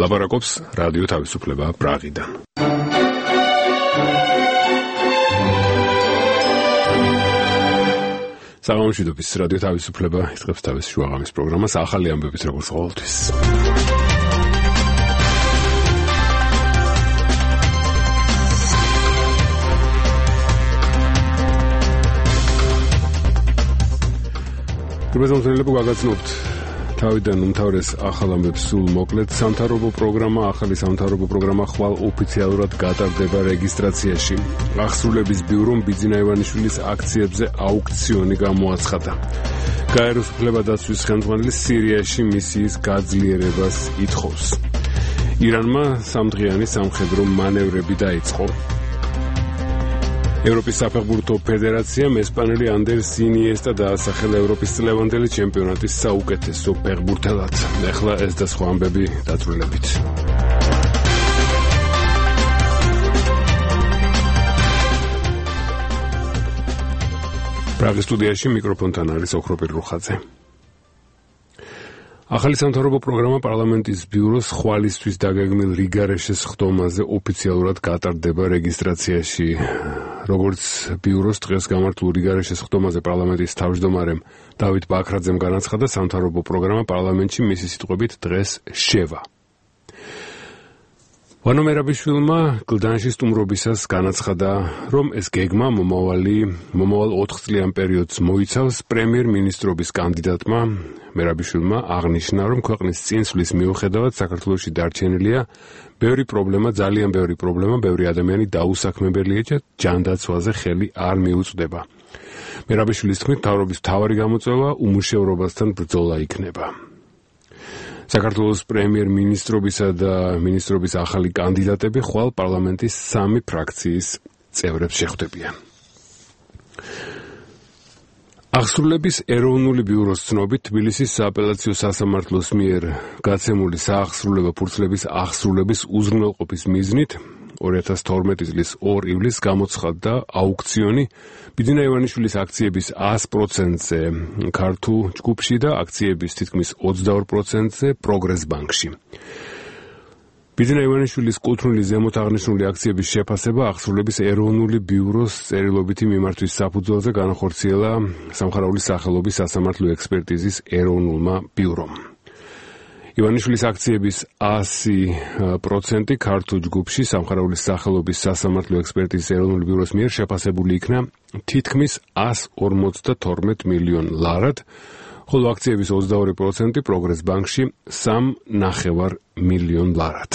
ლაპარაკობს რადიო თავისუფლება პრაღიდან. საღამომშვიდობის რადიო თავისუფლება იწყებს თავის შუაღამის პროგრამას ახალი ამბებით როგორც ყოველთვის. გრძნობ გაგაცნობთ თავიდან უმთავრეს ახალ ამბებს სულ მოკლედ. სამთავრობო პროგრამა ხვალ ოფიციალურად გატარდება რეგისტრაციაში. აღსრულების ბიურომ ბიძინა ივანიშვილის აქციებზე აუქციონი გამოაცხადა. გაეროს უფლებადაცვის ხელმძღვანელი სირიაში მისიის გაძლიერებას ითხოვს. ირანმა სამდღიანი სამხედრო მანევრები დაიწყო. ევროპის საფეხბურთო ფედერაციამ ესპანელი ანდერს ინიესტა დაასახელა ევროპის წლევანდელი ჩემპიონატის საუკეთესო ფეხბურთელად. ეხლა ეს და სხვა ამბები დაწვრილებით. პრაღის სტუდიაში მიკროფონთან არის ოქროპირ რუხაძე. ახალი სამთავრობო პროგრამა პარლამენტის ბიუროს ხვალისთვის დაგეგმილ რიგარეშეს ხდომაზე ოფიციალურად გატარდება რეგისტრაციაში. როგორც ბიუროს დღეს გამართულ რიგარეშეს ხდომაზე პარლამენტის თავმჯდომარემ დავით ბაქრაძემ განაცხადა, სამთავრობო პროგრამა პარლამენტში მისი სიტყვებით დღეს შევა. ვანო მერაბიშვილმა გლდანში სტუმრობისას განაცხადა, რომ ეს გეგმა მომავალ 4 წლიან პერიოდს მოიცავს. პრემიერ-მინისტრობის კანდიდატმა მერაბიშვილმა აღნიშნა, რომ ქვეყნის წინსვლის მიუხედავად საქართველოში დარჩენილია ძალიან ბევრი პრობლემა, ბევრი ადამიანი დაუსაქმებელია და ჯანდაცვაზე ხელი არ მიუწვდება. მერაბიშვილის თქმით, მთავრობის მთავარი გამოწვევა უმუშევრობასთან ბრძოლა იქნება. საქართველოს პრემიერ-მინისტრობისა და მინისტრობის ახალი კანდიდატები ხვალ პარლამენტის 3 ფრაქციის წევრებს შეხვდებიან. აღსრულების ეროვნული ბიუროს ცნობით, თბილისის სააპელაციო სასამართლოს მიერ გაცემული საახსრულებო ფურცლების აღსრულების უზრუნველყოფის მიზნით 2012 წლის 2 ივლისს გამოცხადდა აუქციონი ბიძინა ივანიშვილის აქციების 100%-ზე ქართულ ჯგუფში და აქციების თითქმის 22%-ზე პროგრეს ბანკში. ბიძინა ივანიშვილის კუთვნილი ზემოთ აღნიშნული აქციების შეფასება აღსრულების ეროვნული ბიუროს წერილობითი მიმართვის საფუძველზე განახორციელა სამხარაულის სახელობის სასამართლო ექსპერტიზის ეროვნულმა ბიურომ. ივანიშვილის აქციების 100% ქართულ ჯგუფში სამხარაულის სახელობის სასამართლო ექსპერტიზის ეროვნული ბიუროს მიერ შეფასებული იქნა თითქმის 152 მილიონ ლარად, ხოლო აქციების 22% პროგრეს ბანკში 3,5 მილიონ ლარად.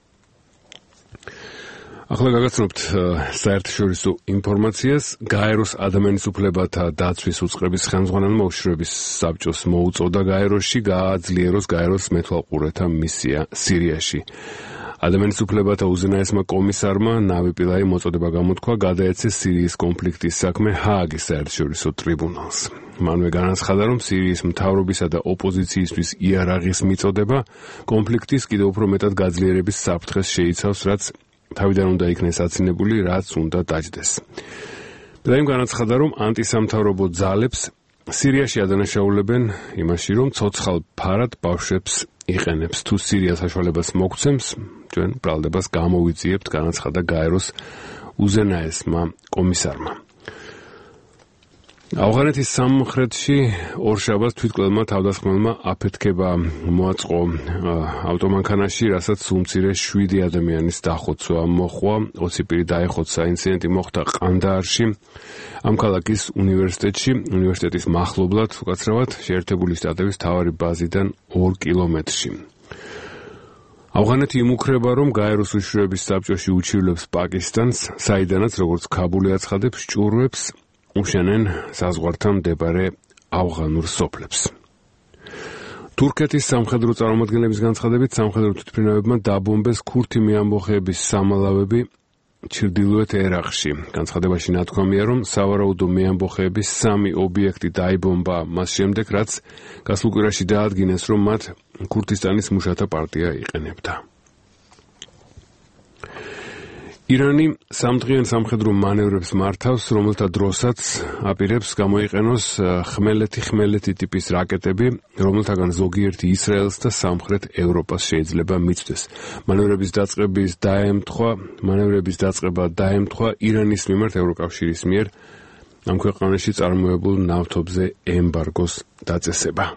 ახლა გაგაცნობთ საერთაშორისო ინფორმაციას. გაეროს ადამიანის უფლებათა დაცვის უწყების ხელმძღვანელმა უშიშროების საბჭოს მოუწოდა გაეროში გააძლიეროს გაეროს მეთვალყურეთა მისია სირიაში. ადამიანის უფლებათა უზენაესმა კომისარმა ნავი პილაი მოწოდება გამოთქვა, გადაეცეს სირიის კონფლიქტის საქმე ჰააგის საერთაშორისო ტრიბუნალს. მანვე განაცხადა, რომ სირიის მთავრობისა და ოპოზიციისთვის იარაღის მიწოდება კონფლიქტის კიდევ უფრო მეტად გაძლიერების საფრთხეს შეიცავს, რაც თავიდან უნდა იქნეს აცინებული, რაც უნდა დაჯდეს. პილაიმ განაცხადა, რომ ანტისამთავრობო ძალებს სირიაში ადანაშაულებენ იმაში, რომ ცოცხალ ფარად ბავშვებს იყენებს. თუ სირია საშუალებას მოგცემს, ჩვენ ბრალდებას გამოვიძიებთ, განაცხადა გაეროს უზენაესმა კომისარმა. ავღანეთის სამხრეთში ორშაბათს თვითმკვლელმა თავდასხმელმა აფეთქება მოაწყო ავტომანქანაში, რასაც უმცირე 7 ადამიანის დახოცვა მოჰყვა. 20 პირი დაეხოცა. ინციდენტი მოხდა ყანდაარში, ამ ქალაქის უნივერსიტეტის მახლობლად, უკაცრავად შეერთებული შტატების მთავარი ბაზიდან 2 კილომეტრში. ავღანეთი იმუქრება, რომ გაეროს უშიშროების საბჭოში უჩივლებს პაკისტანს, საიდანაც, როგორც ქაბული აცხადებს, ჭურვებს უშენენ საზღვართან მდებარე ავღანურ სოფლებს. თურქეთის სამხედრო წარმომადგენლების განცხადებით, სამხედრო თვითმფრინავებმა დაბომბეს ქურთი მეამბოხეების სამალავები ჩრდილოეთ ერაყში. განცხადებაში ნათქვამია, რომ სავარაუდო მეამბოხეების 3 ობიექტი დაიბომბა მას შემდეგ, რაც გასულ კვირაში დაადგინეს, რომ მათ ქურთისტანის მუშათა პარტია იყენებდა. ირანი სამდღიან სამხედრო მანევრებს მართავს, რომელთა დროსაც აპირებს გამოიყენოს ხმელეთი ტიპის რაკეტები, რომელთაგან ზოგიერთი ისრაელს და სამხრეთ ევროპას შეიძლება მიცვდეს. მანევრების დაწყება დაემთხვა ირანის მიმართ ევროკავშირის მიერ ამ ქვეყანაში წარმოებულ ნავთობზე ემბარგოს დაწესება.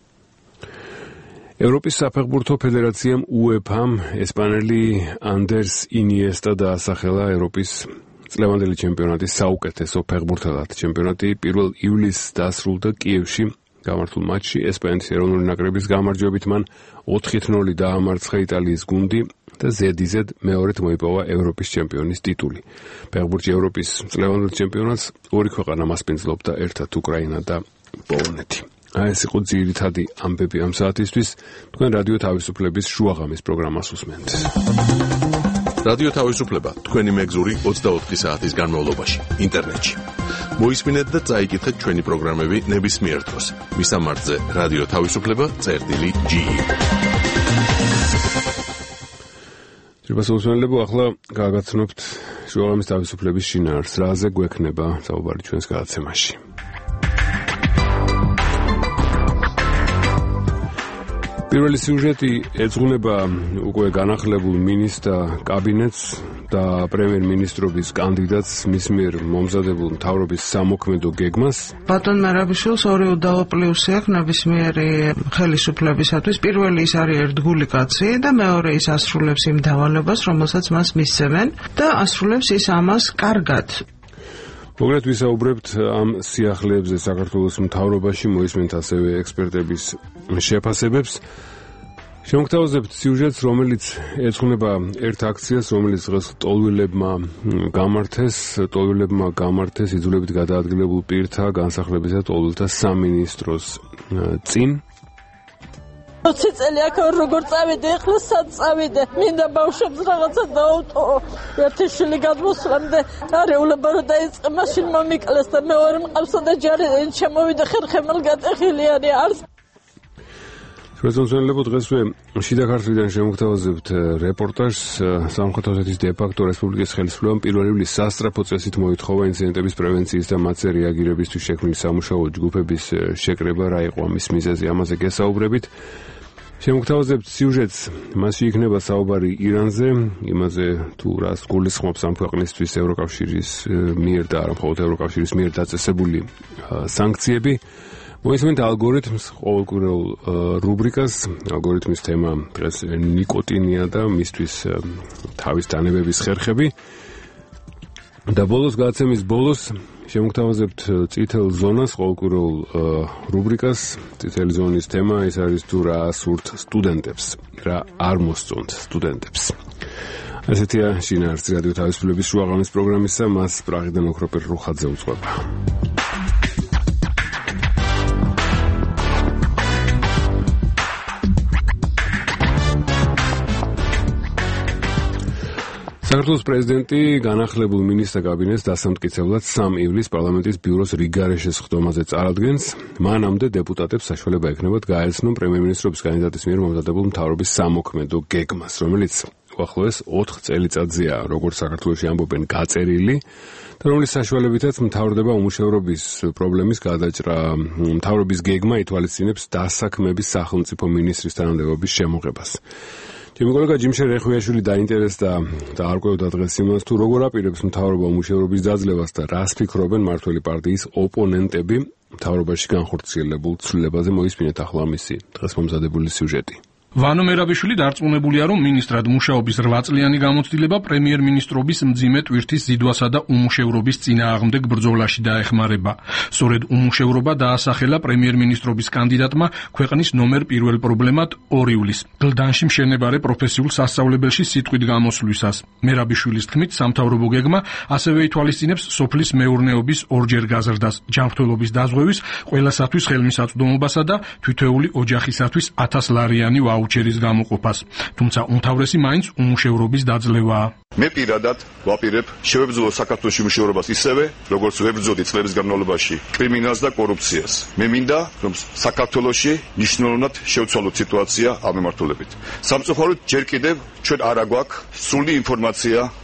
ევროპის საფეხბურთო ფედერაციამ UEFA-მ ესპანელი ანდერს ინიესტა დაასახელა ევროპის წლევანდელი ჩემპიონატის საუკეთესო ფეხბურთელად. ჩემპიონატი 1 ივლისს დასრულდა კიევში გამართულ მატჩში. ესპანეთის ეროვნული ნაკრების გამარჯვებით მან 4-0 დაამარცხა იტალიის გუნდი და ზედიზედ მეორედ მოიპოვა ევროპის ჩემპიონის ტიტული. ფეხბურთში ევროპის წლევანდელ ჩემპიონატს ორი ქვეყანა მასპინძლობდა, ერთად უკრაინა და პოლონეთი. ეს იყო ძირითადი ამბები ამ საათისთვის. თქვენ რადიო თავისუფლების შუაღამის პროგრამას უსმენთ. რადიო თავისუფლება თქვენი მეგზური 24 საათის განმავლობაში ინტერნეტში. მოისმინეთ და წაიკითხეთ ჩვენი პროგრამები ნებისმიერ დროს. მისამართზე რადიო თავისუფლება.ge. შევასრულებო, ახლა გაგაცნობთ შუაღამის თავისუფლების შინაარსს, რაზე გვექნება საუბარი ჩვენს გადაცემაში. პირველი სიუჟეტი ეძღვნება უკვე განახლებულ მინისტრთა კაბინეტს და პრემიერ-მინისტრობის კანდიდატს მის მიერ მომზადებულ მთავრობის სამოქმედო გეგმას. ბატონ მარაბიშვილს ორი უდავო პლუსი აქვს ნებისმიერი ხელისუფლებისათვის. პირველი ის არის ერთგული კაცი და მეორე ის ასრულებს იმ დავალებას, რომელსაც მას მისცემენ და ასრულებს ის ამას კარგად. მოგეთ ვისაუბრებთ ამ სიახლეებზე საქართველოს მთავრობაში, მოისმენთ ასევე ექსპერტების შეფასებებს. შემოგთავაზებთ სიუჟეტს, რომელიც ეძღვნება ერთ აქციას, რომელიც დღეს ტოლვილებმა გამართეს იძულებით გადაადგილებულ პირთა განსახლებისა ტოლვილთა სამინისტროს წინ. 20 წელი აქ როგორ წავიდე, ახლა სად წავიდე? მინდა ბავშვებს რაღაცა დაუტოვო. ერთი შვილი გადმოსვლამდე არეულება რომ დაიწყე, მაშინ მომიკლეს და მეორე მყავსა და ჯარი შემოვიდა ხერხემალ გატეხილიანი არს. პრეზიდენტებო, დღესვე შიდა ქართლიდან შემოგთავაზებთ რეპორტაჟს. სამხრეთ ოსეთის დე-ფაქტო რესპუბლიკის ხელისუფლებამ 1 ივლისს სასწრაფო წესით მოითხოვა ინციდენტების პრევენციის და მათზე რეაგირებისთვის შექმნილი სამუშაო ჯგუფების შეკრება, რა იყო ამის მიზეზი, ამაზე გესაუბრებით. შემოგთავაზებთ სიუჟეტს, მასში იქნება საუბარი ირანზე, იმაზე თუ რას გულისხმობს ამ ქვეყნისთვის ევროკავშირის მიერ და არა მხოლოდ ევროკავშირის მიერ დაწესებული სანქციები. მოისმენთ ალგორითმს, ყოველკვირეულ რუბრიკას. ალგორითმის თემა დღეს ნიკოტინია და მისთვის თავის დანებების ხერხები. და ბოლოს გადაცემის ბოლოს შემოგთავაზებთ წითელ ზონას, ყოველკვირეულ რუბრიკას. წითელი ზონის თემა ის არის თუ რა სურთ სტუდენტებს, რა არ მოსწონთ სტუდენტებს. ასეთია შინაარსი რადიო თავისუფლების შუაღამის პროგრამისა, მას პრაღიდან ოქროპერ რუხაძე უძღვება. საქართველოს პრეზიდენტი განახლებულ მინისტრთა კაბინეტს დასამტკიცებლად 3 ივლისს პარლამენტის ბიუროს რიგგარეშე სხდომაზე წარადგენს. მანამდე დეპუტატებს საშუალება ექნებათ გაეცნონ პრემიერ-მინისტრობის კანდიდატის მიერ მომზადებულ მთავრობის სამოქმედო გეგმას, რომელიც უახლოეს 4 წელიწადზეა, როგორც საქართველოში ამბობენ, გაწერილი და რომლის საშუალებითაც მთავრდება უმუშევრობის პრობლემის გადაჭრა. მთავრობის გეგმა ითვალისწინებს დასაქმების სახელმწიფო მინისტრის თანამდებობის შემოღებას. ჩემი კოლეგა ჯიმშე რეხვიაშვილი დაინტერესდა და არ ყვევდა დღეს იმას, თუ როგორ აპირებს მთავრობა უმუშევრობის დაძლევას და რას ფიქრობენ მმართველი პარტიის ოპონენტები მთავრობაში განხორციელებულ ცვლილებაზე. მოისმინეთ ახლა მისი დღეს მომზადებული სიუჟეტი. ვანო მერაბიშვილი დარწმუნებულია, რომ მინისტრად მუშაობის 8 წლიანი გამოცდილება პრემიერ-მინისტრობის მძიმე ტვირთის ზიდვასა და უმუშევრობის წინააღმდეგ ბრძოლაში დაეხმარება. სწორედ უმუშევრობა დაასახელა პრემიერ-მინისტრობის კანდიდატმა ქვეყნის ნომერ 1 პრობლემად 2 ივლისს, გლდანში მშენებარე პროფესიულ სასწავლებელში სიტყვით გამოსვლისას. მერაბიშვილის თქმით, სამთავრობო გეგმა ასევე ითვალისწინებს სოფლის მეურნეობის ორჯერ გაზრდას, ჯანმრთელობის დაზღვევის, ყველასათვის ხელმისაწვდომობასა და თითოეული ოჯახისათვის 1000 ლარიანი ვაუჩერის გამოყოფას. თუმცა უმთავრესი მაინც უმუშევრობის დაძლევაა. მე პირადად ვაპირებ შევებრძოლო საქართველოს უმუშევრობას ისევე, როგორც ვებრძოდი წლების განმავლობაში კრიმინალს და კორუფციას. მე მინდა, რომ საქართველოში მნიშვნელოვნად შევცვალოთ სიტუაცია ამ მიმართულებით. სამწუხაროდ ჯერ კიდევ ჩვენ არ აგვაქვს სრული ინფორმაცია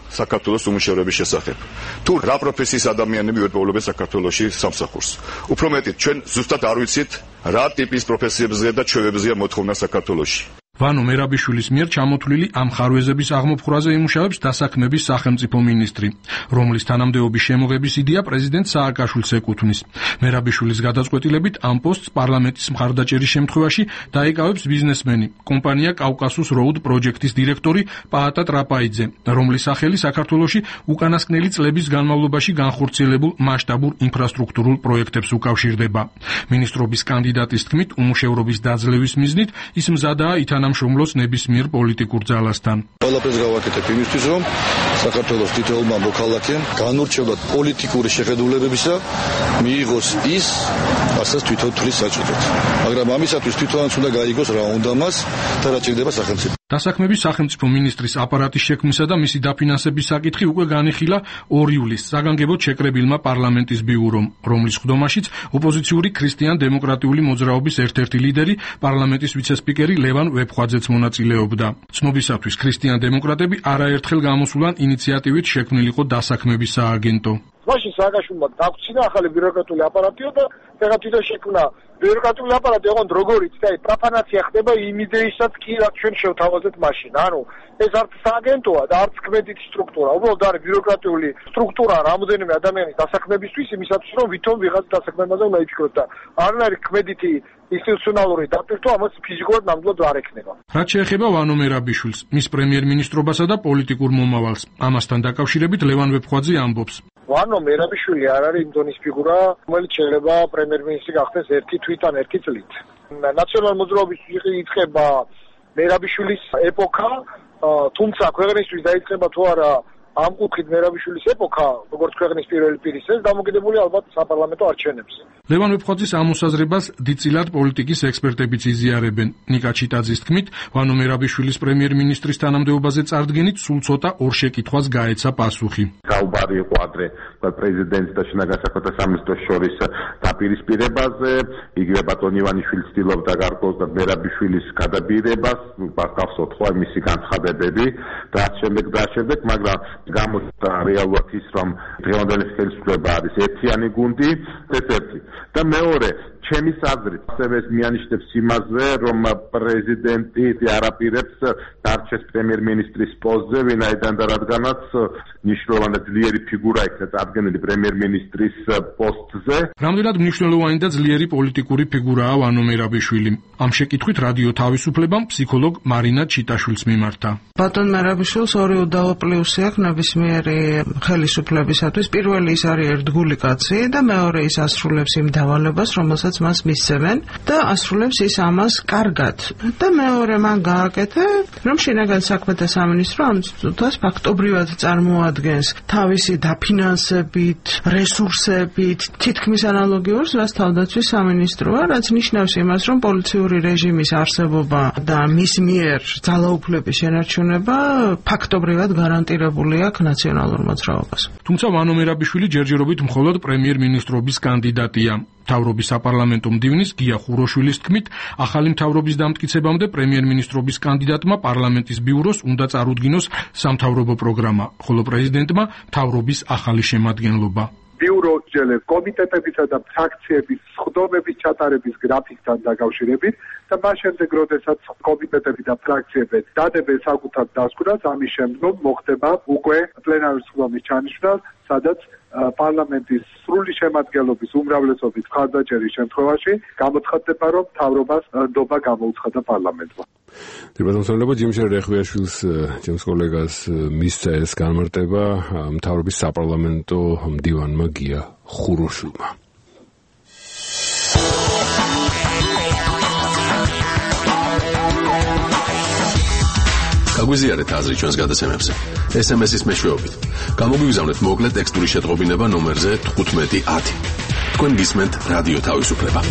საქართველოს უმუშევრობის შესახებ. თუ რა პროფესიის ადამიანები უერთობლობენ საქართველოში სამსახურს. უფრო მეტით, ჩვენ ზუსტად არ ვიცით, რა ტიპის პროფესიებზეა და ჩვევებზეა მოთხოვნა საქართველოში. ვანო მერაბიშვილის მიერ ჩამოთვლილი ამ ხარვეზების აღმოფხვრაზე იმუშავებს დასაქმების სახელმწიფო მინისტრი, რომლის თანამდებობის შემოღების იდეა პრეზიდენტ სააკაშვილს ეკუთვნის. მერაბიშვილის გადაწყვეტილებით ამ პოსტს პარლამენტის მხარდაჭერის შემთხვევაში დაიკავებს ბიზნესმენი, კომპანია კავკასუს როუდ პროჯექტის დირექტორი პაატა ტრაპაიძე, რომლის სახელი საქართველოში უკანასკნელი წლების განმავლობაში განხორციელებულ მასშტაბურ ინფრასტრუქტურულ პროექტებს უკავშირდება. მინისტრობის კანდიდატის თქმით, უმუშევრობის დაძლევის მიზნით ის მზადაა ითანამშრომლოს ნებისმიერ პოლიტიკურ ძალასთან. ყველაფერს გავაკეთებ იმისთვის, რომ საქართველოს თითოეულმა მოქალაქემ განურჩევლად პოლიტიკური შეხედულებებისა მიიღოს ის, რასაც თვითონ თვლის საჭიროდ. მაგრამ ამისათვის თვითონაც უნდა გაიგოს რა უნდა მას და რა ჭირდება სახელმწიფო. დასაქმების სახელმწიფო მინისტრის აპარატის შექმნისა და მისი დაფინანსების საკითხი უკვე განიხილა 2 ივლისს საგანგებოდ შეკრებილმა პარლამენტის ბიურომ, რომლის ხდომაშიც ოპოზიციური ქრისტიან-დემოკრატიული მოძრაობის ერთ-ერთი ლიდერი, პარლამენტის ვიცე-სპიკერი ლევან ვეფხვაძეც მონაწილეობდა. ცნობისათვის ქრისტიან-დემოკრატები არაერთხელ გამოსულან ინიციატივით შექმნილიყო დასაქმების სააგენტო. მაშინ სააკაშვილმა დაგვრჩინა ახალი ბიუროკრატიული აპარატიო და ეგ თვითონ შექმნა ბიუროკრატიული აპარატი, ოღონდ როგორიც და პროფანაცია ხდება იმ იდეისაც კი რაც ჩვენ შევთავაზეთ მაშინ. ანუ ეს არც სააგენტოა და არც კმედითი სტრუქტურა, უბრალოდ არის ბიუროკრატიული სტრუქტურა რამოდენიმე ადამიანის დასაქმებისთვის, იმისათვის რომ ვითომ ვიღაც დასაქმებაზე უნდა იფიქროთ და არანაირი კმედითი ინსტიტუციონალური დაპირთვა ამას ფიზიკურად ნამდვილად არ ექნება. რაც შეეხება ვანო მერაბიშვილს, მის პრემიერ-მინისტრობასა და პოლიტიკურ მომავალს, ამასთან დაკავშირებით ლევან ვეფხვაძე ამბობს. ვანო მერაბიშვილი არ არის იმ დონის ფიგურა, რომელიც შეიძლება პრემიერ-მინისტრი გახდეს ერთი თვით ან ერთი წლით. ნაციონალურ მოძრაობის იწყება მერაბიშვილის ეპოქა, თუმცა ქვეყნისთვის დაიწყება თუ არა ამ კუთხით მერაბიშვილის ეპოქა, როგორც ქვეყნის პირველი პირის ეს დამოკიდებული ალბათ საპარლამენტო არჩევნებზე. ლევან ვეფხვაძის ამოსაზრებას დიდწილად პოლიტიკის ექსპერტებიც იზიარებენ. ნიკა ჩიტაძის თქმით, ვანო მერაბიშვილის პრემიერ-მინისტრის თანამდებობაზე წარდგენით სულ ცოტა ორ შეკითხვას გაეცა პასუხი. საუბარი იყო ადრე პრეზიდენტს და შინაგან საქმეთა სამინისტროს შორის დაპირისპირებაზე, იგივე ბატონ ივანიშვილი ცდილობდა გარკვეულ მერაბიშვილის გადაბირებას, გახსოვთ ხო მისი განცხადებები და ამ შემდეგ, მაგრამ გამოჩნდა რეალურად ის, რომ დღევანდელი ხელისუფლება არის ერთიანი გუნდი, ეს ერთი. და მეორე, ჩემი აზრით, ასევე მიანიშნებს იმაზე, რომ პრეზიდენტი არაპირებს დარჩეს პრემიერ-მინისტრის პოსტზე, ვინაიდან და რადგანაც მნიშვნელოვანი ძლიერი ფიგურა იქნა წარდგენილი პრემიერ-მინისტრის პოსტზე. რამდენად მნიშვნელოვანი და ძლიერი პოლიტიკური ფიგურაა ვანო მერაბიშვილი? ამ შეკითხვით რადიო თავისუფლებამ ფსიქოლოგ მარინა ჩიტაშვილს მიმართა. ბატონ მერაბიშვილს ორი უდავო პლუსი აქვს ნებისმიერი ხელისუფლებისათვის. პირველი ის არის ერთგული კაცი და მეორე ის ასრულებს იმ დავალებას, რომელსაც მას მისცემენ და ასრულებს ის ამას კარგად. და მეორე მან გააკეთა, რომ შინაგან საქმეთა სამინისტრო ამ წუთას ფაქტობრივად წარმოადგენს თავისი დაფინანსებით, რესურსებით, თითქმის ანალოგიურს, რაც თავდაცვის სამინისტროა, რაც ნიშნავს იმას, რომ პოლიციური რეჟიმის არსებობა და მის მიერ ძალაუფლების შენარჩუნება ფაქტობრივად გარანტირებული აქვს ნაციონალურ მოძრაობას. თუმცა ვანო მერაბიშვილი ჯერჯერობით მხოლოდ პრემიერ-მინისტრობის კანდიდატია. მთავრობის საპარლამენტო მდივნის გია ხუროშვილის თქმით, ახალი მთავრობის დამტკიცებამდე პრემიერ-მინისტრობის კანდიდატმა პარლამენტის ბიუროს უნდა წარუდგინოს სამთავრობო პროგრამა, ხოლო პრეზიდენტმა მთავრობის ახალი შემადგენლობა. ბიურო სჯელებს კომიტეტებისა და ფრაქციების სხდომების ჩატარების გრაფიკთან დაკავშირებით და მას შემდეგ, როდესაც კომიტეტები და ფრაქციები დადებენ საკუთარ დასკვნას, ამის შემდგომ მოხდება უკვე პლენარული სხდომის ჩანიშვნა, სადაც პარლამენტის სრული შემადგენლობის უმრავლესობის მხარდაჭერის შემთხვევაში გამოცხადდება, რომ მთავრობას ნდობა გამოუცხადა პარლამენტმა. დიპლომატიურად ჯიმშერ რეხვიაშვილს, ჩემს კოლეგას მისცა ეს განმარტება მთავრობის საპარლამენტო მდივანმა გია ხუროშვილმა. გაგვიზიარეთ აზრი ჩვენს გადაცემებზე. SMS-ის მეშვეობით. გამოგვიგზავნეთ მოკლე ტექსტური შეტყობინება ნომერზე 1510. თქვენ გისმენთ რადიო თავისუფლება.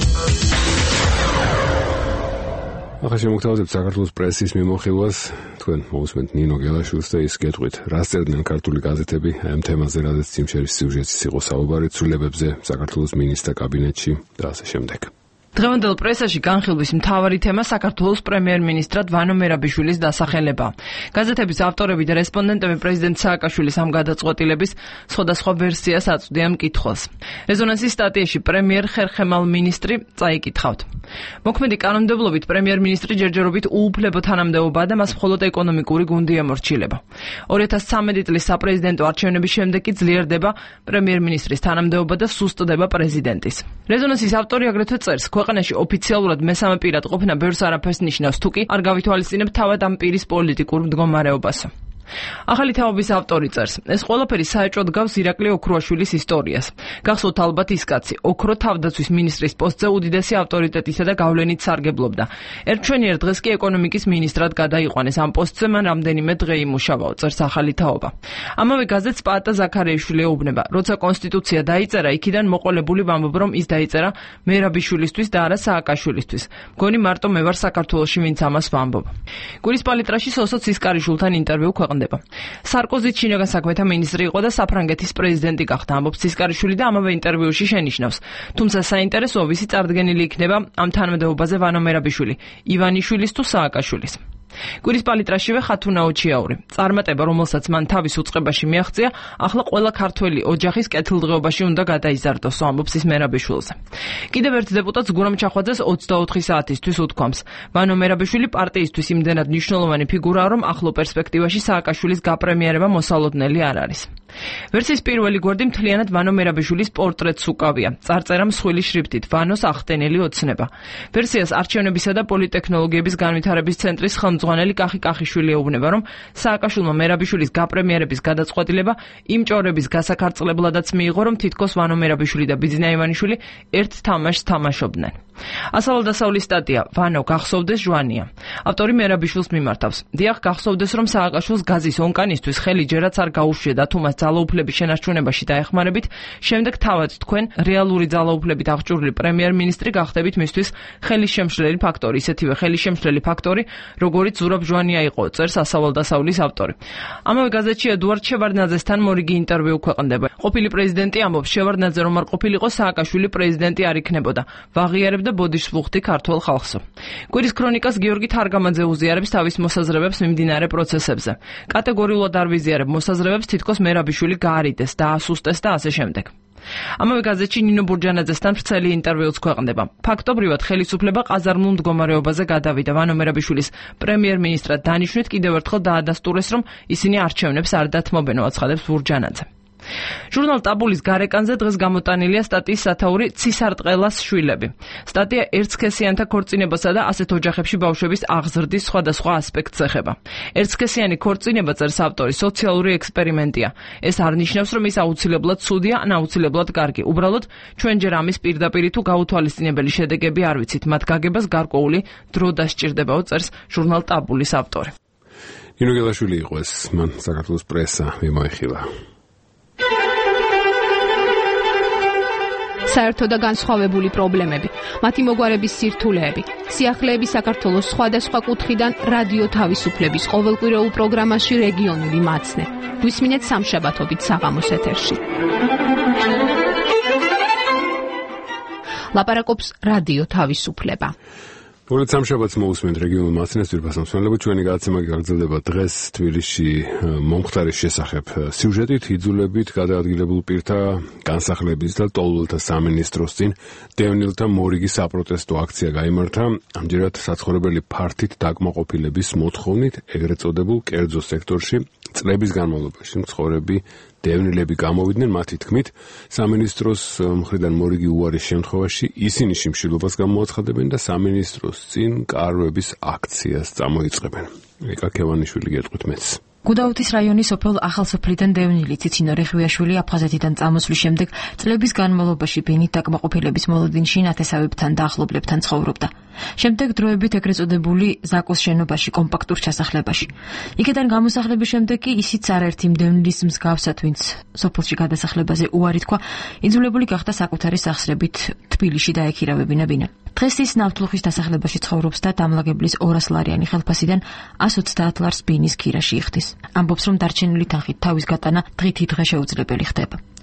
ახლა შემოგთავაზებთ საქართველოს პრესის მიმოხილვას. თქვენ მოусმენთ ნინო გელაშვილს და ის გეტყვით, რას წერდნენ ქართული გაზეთები ამ თემაზე, რადგან სიმშერის სიუჟეტის იყო საუბარი ცვლილებებზე საქართველოს მინისტრთა კაბინეტში და ასე შემდეგ. დღევანდელ პრესაში განხილვის მთავარი თემა საქართველოს პრემიერ-მინისტრად ვანო მერაბიშვილის დასახელებაა. გაზეთების ავტორები და რესპონდენტები პრეზიდენტ სააკაშვილის ამ გადაწყვეტილების სხვადასხვა ვერსიას აწვდიან მკითხველს. რეზონანსის სტატიაში პრემიერ ხერხემალ მინისტრი წაიკითხავთ. მოქმედი კანონმდებლობით პრემიერ-მინისტრი ჯერჯერობით უუფლებო თანამდებობაა და მას მხოლოდ ეკონომიკური გუნდი ემორჩილება. 2013 წლის საპრეზიდენტო არჩევნების შემდეგ კი ძლიერდება პრემიერ-მინისტრის თანამდებობა და სუსტდება პრეზიდენტის. რეზონანსის ავტორი აგრეთვე წერს, ქვეყანაში ოფიციალურად მესამე პირად ყოფნა ბევრს არაფერს ნიშნავს, თუკი არ გავითვალისწინებთ თავად ამ პირის პოლიტიკურ მდგომარეობას. ახალი თაობის ავტორი წერს, ეს ყველაფერი საეჭვოდ გავს ირაკლი ოქრუაშვილის ისტორიას. გახსოვთ ალბათ ის კაცი, ოქრო თავდაცვის მინისტრის პოსტზე უდიდესი ავტორიტეტისა და გავლენით სარგებლობდა. ერთჩვენიერ დღეს კი ეკონომიკის მინისტრად გადაიყვანეს. ამ პოსტზე მან რამდენიმე დღე იმუშავა, წერს ახალი თაობა. ამავე გაზეთს პაატა ზაქარიაშვილი ეუბნება, როცა კონსტიტუცია დაიწერა, იქიდან მოყოლებული ვამბობ, რომ ის დაიწერა მერაბიშვილისთვის და არა სააკაშვილისთვის. მგონი მარტო მე ვარ საქართველოში, ვინც ამას ვამბობ. კვირის პალიტრაში სოსო ცისკარიშვილთან ინტერვიუ ქვეყნდება. სარკოზი ჩინაგან საქმეთა მინისტრი იყო და საფრანგეთის პრეზიდენტი გახდა, ამბობს ცისკარიშვილი და ამავე ინტერვიუში შენიშნავს. თუმცა საინტერესოა, ვისი წარდგენილი იქნება ამ თანამდებობაზე ვანო მერაბიშვილი, ივანიშვილის თუ სააკაშვილის. კვირის პალიტრაშივე ხათუნა ოჩიაური. წარმატება, რომელსაც მან თავის უწყებაში მიაღწია, ახლა ყველა ქართველი ოჯახის კეთილდღეობაში უნდა გადაიზარდოს, ამბობს ის მერაბიშვილზე. კიდევ ერთ დეპუტატს გურამ ჩახვაძეს 24 საათისთვის უთქვამს. ვანო მერაბიშვილი პარტიისთვის იმდენად მნიშვნელოვანი ფიგურაა, რომ ახლო პერსპექტივაში სააკაშვილის გაპრემიერება მოსალოდნელი არ არის. ვერსიის პირველი გვერდი მთლიანად ვანო მერაბიშვილის პორტრეტს უკავია. წარწერა მსხვილი შრიფტით, ვანოს ახტენელი ოცნება. ვერსიას არჩევნებისა და პოლიტექნოლოგიების განვითარების ცენტრის ხელმძღვანელი კახი კახიშვილი ეუბნება, რომ სააკაშვილმა მერაბიშვილის გაპრემიერების გადაწყვეტილება იმ ჭორების გასაქარწყლებლადაც მიიღო, რომ თითქოს ვანო მერაბიშვილი და ბიძინა ივანიშვილი ერთ თამაშს თამაშობდნენ. ასალოდასავლის სტატია ვანო გახსოვდეს ჟვანია. ავტორი მერაბიშვილს მიმართავს. დიახ, გახსოვდეს, რომ სააკაშვილს გაზის ონკანისთვის ხელი ჯერაც არ გაუშვია და თუ მას ძალაუფლების შენარჩუნებაში დაეხმარებით, შემდეგ თავად თქვენ რეალური ძალაუფლებით აღჭურვილი პრემიერ-მინისტრი გახდებით მისთვის ხელისშემშლელი ფაქტორი, ისეთივე ხელისშემშლელი ფაქტორი, როგორიც ზურაბ ჟვანია იყო, წერს ასალოდასავლის ავტორი. ამავე გაზეთში ედუარდ შევარდნაძესთან მორიგი ინტერვიუ ქვეყნდება. ყოფილი პრეზიდენტი ამბობს, შევარდნაძე რომ არ ყოფილიყო, სააკაშვილი პრეზიდენტი არ იქნებოდა. ვაღიარებდა ბოდიშს ვუხდი ქართველ ხალხსო. კვირის ქრონიკას გიორგი თარგამაძე უზიარებს თავის მოსაზრებებს მიმდინარე პროცესებზე. კატეგორიულად არ ვიზიარებ მოსაზრებებს, თითქოს მერაბიშვილი გაარიდეს, დაასუსტეს და ასე შემდეგ. ამავე გაზეთში ნინო ბურჯანაძესთან ვრცელი ინტერვიუც ქვეყნდება. ფაქტობრივად ხელისუფლება ყაზარმულ მდგომარეობაზე გადავიდა. ვანო მერაბიშვილის პრემიერ-მინისტრად დანიშვნით კიდევ ერთხელ დაადასტურეს, რომ ისინი არჩევნებს არ დათმობენ, აცხადებს ბურჯანაძე. ჟურნალ ტაბულის გარეკანზე დღეს გამოტანილია სტატიის სათაური ცისარტყელას შვილები. სტატია ერთსქესიანთა ქორწინებასა და ასეთ ოჯახებში ბავშვების აღზრდის სხვადასხვა ასპექტს ეხება. ერთსქესიანი ქორწინება, წერს ავტორი, სოციალური ექსპერიმენტია. ეს არ ნიშნავს, რომ ის აუცილებლად ცუდია ან აუცილებლად კარგი. უბრალოდ ჩვენ ჯერ ამის პირდაპირი თუ გაუთვალისწინებელი შედეგები არ ვიცით. მათ გაგებას გარკვეული დრო დასჭირდებაო, წერს ჟურნალ ტაბულის ავტორი. ნინო გელაშვილი იყო ეს, მან საქართველოს პრესა მიმოიხილა. საერთო და განსხვავებული პრობლემები, მათი მოგვარების სირთულეები, სიახლეები საქართველოს სხვადასხვა კუთხიდან რადიო თავისუფლების ყოველკვირეულ პროგრამაში რეგიონული მაცნე. გვისმინეთ სამშაბათობით საღამოს ეთერში. ლაპარაკობს რადიო თავისუფლება. მოგეთ სამშაბათს მოусმენთ რეგიონულ მაცნეს ძვირფასმცემლობა. ჩვენი გადაცემა გაგრძელდება დღეს თბილისში მომხდარის შესახებ სიუჟეტით, იძულებით გადაადგილებულ პირთა განსახლების და ტოლულთა სამინისტროს წინ დევნილთა მორიგი საპროტესტო აქცია გაიმართა. ამჯერად საცხოვრებელი ფართით დაკმაყოფილების მოთხოვნით ეგრეთ წოდებულ კერძო სექტორში წლების განმავლობაში მცხოვრები დევნილები გამოვიდნენ. მათი თქმით, სამინისტროს მხრიდან მორიგი უარის შემთხვევაში ისინი შიმშილობას გამოაცხადებენ და სამინისტროს წინ კარვების აქციას წამოიწყებენ. ეკა ქევანიშვილი გეტყვით მეც. გუდაუთის რაიონის სოფელ ახალსოფლიდან დევნილი ციცინო რეხვიაშვილი აფხაზეთიდან წამოსვლის შემდეგ წლების განმავლობაში ბინით დაკმაყოფილების მოლოდინში ნათესავებთან და ახლობლებთან ცხოვრობდა. შემდეგ დროებით ეგრეთ წოდებული ზაკოს შენობაში კომპაქტურ ჩასახლებაში. იქიდან გამოსახლების შემდეგ კი ისიც არაერთი დევნილის მსგავსად, ვინც სოფელში გადასახლებაზე უარი თქვა, იძულებული გახდა საკუთარი სახსრებით თბილისში დაექირავებინა ბინა. დღეს ის ნავთლუხის დასახლებაში ცხოვრობს და დამლაგებლის 200 ლარიანი ხელფასიდან 130 ლარს ბინის ქირაში იხდის. ამბობს, რომ დარჩენილი თანხით თავის გატანა დღითი დღე შეუძლებელი ხდება.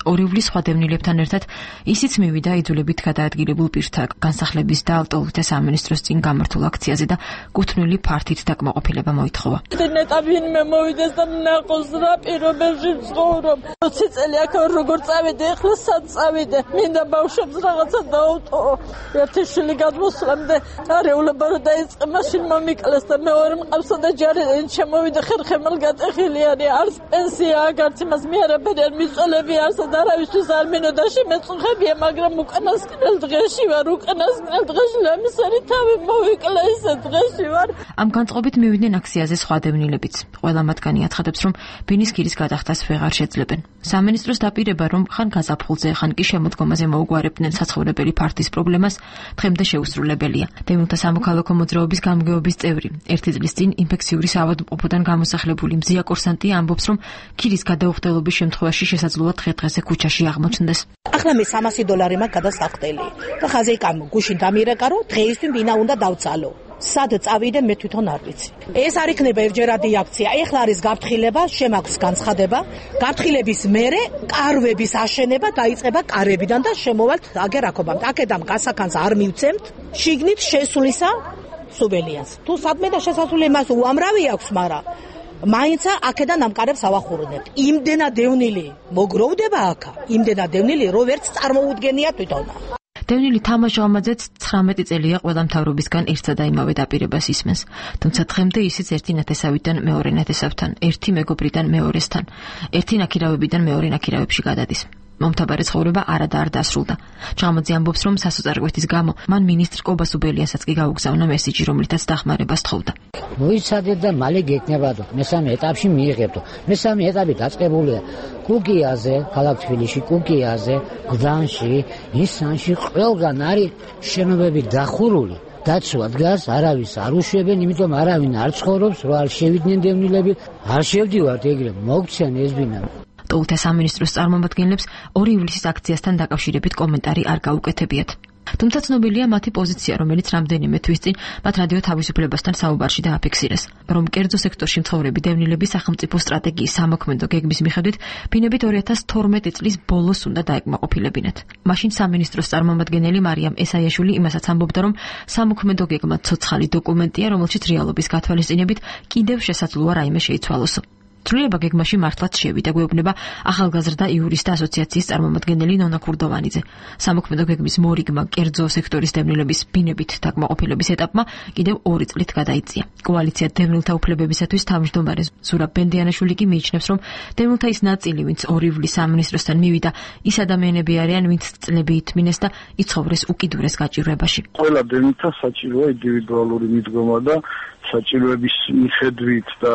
ორივლის სხვა დევნილებთან ერთად ისიც მივიდა იძულებით გადაადგილებულ პირთა განსახლების და ავტოლოგთა სამინისტროს წინ გამართულ აქციაზე და კუთვნილი ფართით დაკმაყოფილება მოითხოვა. ნეტა ვინმე მოვიდეს და ნაყოს რა პირობებში ცხოვრობ. 20 წელი აქ როგორ წავიდე, ახლა სად წავიდე? მინდა ბავშვებს რაღაცა დაუტოვო. ერთი შვილი გადმოსვლამდე არეულობა რო დაიწყე, მაშინ მომიკლეს და მეორე მყავსა და ჯარი შემოვიდა ხერხემალ გატეხილი არის. არც პენსია, არც იმას მე არაფერი არ მიწოლები არც და არავისთვის არ მინოდაში მეწუხებია, მაგრამ უკანასკნელ დღეში ვარ, უკანასკნელ დღეში ლამისარი თავი მოვიკლა ისე დღეში ვარ. ამ განწყობით მივიდნენ აქციაზე სხვა დევნილებიც. ყველა მათგანი აცხადებს, რომ ბინის ქირის გადახდას ვეღარ შეძლებენ. სამინისტროს დაპირება, რომ ხან გაზაფხულზე, ხან კი შემოდგომაზე მოუგვარებდნენ საცხოვრებელი ფართის პრობლემას, დღემდე შეუსრულებელია. დევნილთა სამოქალაქო მოძრაობის გამგეობის წევრი, ერთი წლის წინ ინფექციური საავადმყოფოდან გამოსახლებული მზია კურსანტი ამბობს, რომ ქირის გადაუხდელობის შემთხვევაში შესაძლოა დღე-დღეზე ქუჩაში აღმოჩნდეს. ახლა მე $300 მაქვს გადასახდელი. და ხაზეიკამ გუშინ დამირეკა, რომ დღეისთვის ვინა უნდა დავწალო. სად წავიდე მე თვითონ არ ვიცი. ეს არ იქნება ერთჯერადი აქცია. ეხლა არის გაფრთხილება, შემაქვს განცხადება. გაფრთხილების მერე კარვების აშენება დაიწყება კარებიდან და შემოვალთ აგერ აქობამ. აქედან გასახანს არ მივცემთ. შიგნით შესვლისა სუბელიას. თუ სადმე და შესასვლელი მას უამრავი აქვს, მაგრამ მაინცა აქედან ამ კარებს ავახურნებთ. იმდენა დევნილი მოგროვდება აქა. იმდენა დევნილი რო ვერც წარმოუდგენია თვითონა. დევნილი თამაშ ჟამაძეც 19 წელია ყველა მთავრობისგან ერთსა და იმავე დაპირებას ისმენს. თუმცა დღემდე ისიც ერთი ნათესავიდან მეორე ნათესავთან, ერთი მეგობრიდან მეორესთან, ერთი ნაქირავებიდან მეორე ნაქირავებში გადადის. მომთაბარე ცხოვრება არა და არ დასრულდა. ჟამაძე ამბობს, რომ სასოწარკვეთის გამო მან მინისტრ კობა სუბელიასაც კი გაუგზავნა მესიჯი, რომლითაც დახმარებას თხოვდა. მოიცადეთ და მალე გეკნებადო. მესამე ეტაპში მიიღებდო. მესამე ეტაპი დაწყებულია კუკიაზე, ქალაქ თბილისში, კუკიაზე, გდანში, ისანში ყველგან არის შენობები დახურული. დაცვა დგას, არავის არ უშვებენ, იმიტომ არავინ არ ცხოვრობს, რომ არ შევიდნენ დევნილები, არ შევდივართ ეგრე, მოგცენ ეს ბინა. ტოლთა სამინისტროს წარმომადგენლებს 2 ივლისის აქციასთან დაკავშირებით კომენტარი არ გაუკეთებიათ. თუმცა ცნობილია მათი პოზიცია, რომელიც რამდენიმე თვის წინ მათ რადიო თავისუფლებასთან საუბარში დააფიქსირეს, რომ კერძო სექტორში მცხოვრები დევნილები სახელმწიფო სტრატეგიის სამოქმედო გეგმის მიხედვით ბინებით 2012 წლის ბოლოს უნდა დაეკმაყოფილებინათ. მაშინ სამინისტროს წარმომადგენელი მარიამ ესაიაშვილი იმასაც ამბობდა, რომ სამოქმედო გეგმა ცოცხალი დოკუმენტია, რომელშიც რეალობის გათვალისწინებით კიდევ შესაძლოა რაიმე შეიცვალოს. ცვლილება გეგმაში მართლაც შევიდა, გვეუბნება ახალგაზრდა იურისტთა ასოციაციის წარმომადგენელი ნონა ქურდოვანიძე. სამოქმედო გეგმის მორიგმა კერძო სექტორის დევნილების ბინებით დაკმაყოფილების ეტაპმა კიდევ 2 წლით გადაიწია. კოალიცია დევნილთა უფლებებისათვის თავმჯდომარე ზურაბ ბენდიანაშვილი კი მიიჩნევს, რომ დევნილთა ის ნაწილი, ვინც 2 ივლისს სამინისტროსთან მივიდა, ის ადამიანები არიან, ვინც წლები ითმინეს და იცხოვრეს უკიდურეს გაჭირვებაში. ყველა დევნილთა საჭიროა ინდივიდუალური მიდგომა და საჭიროების მიხედვით და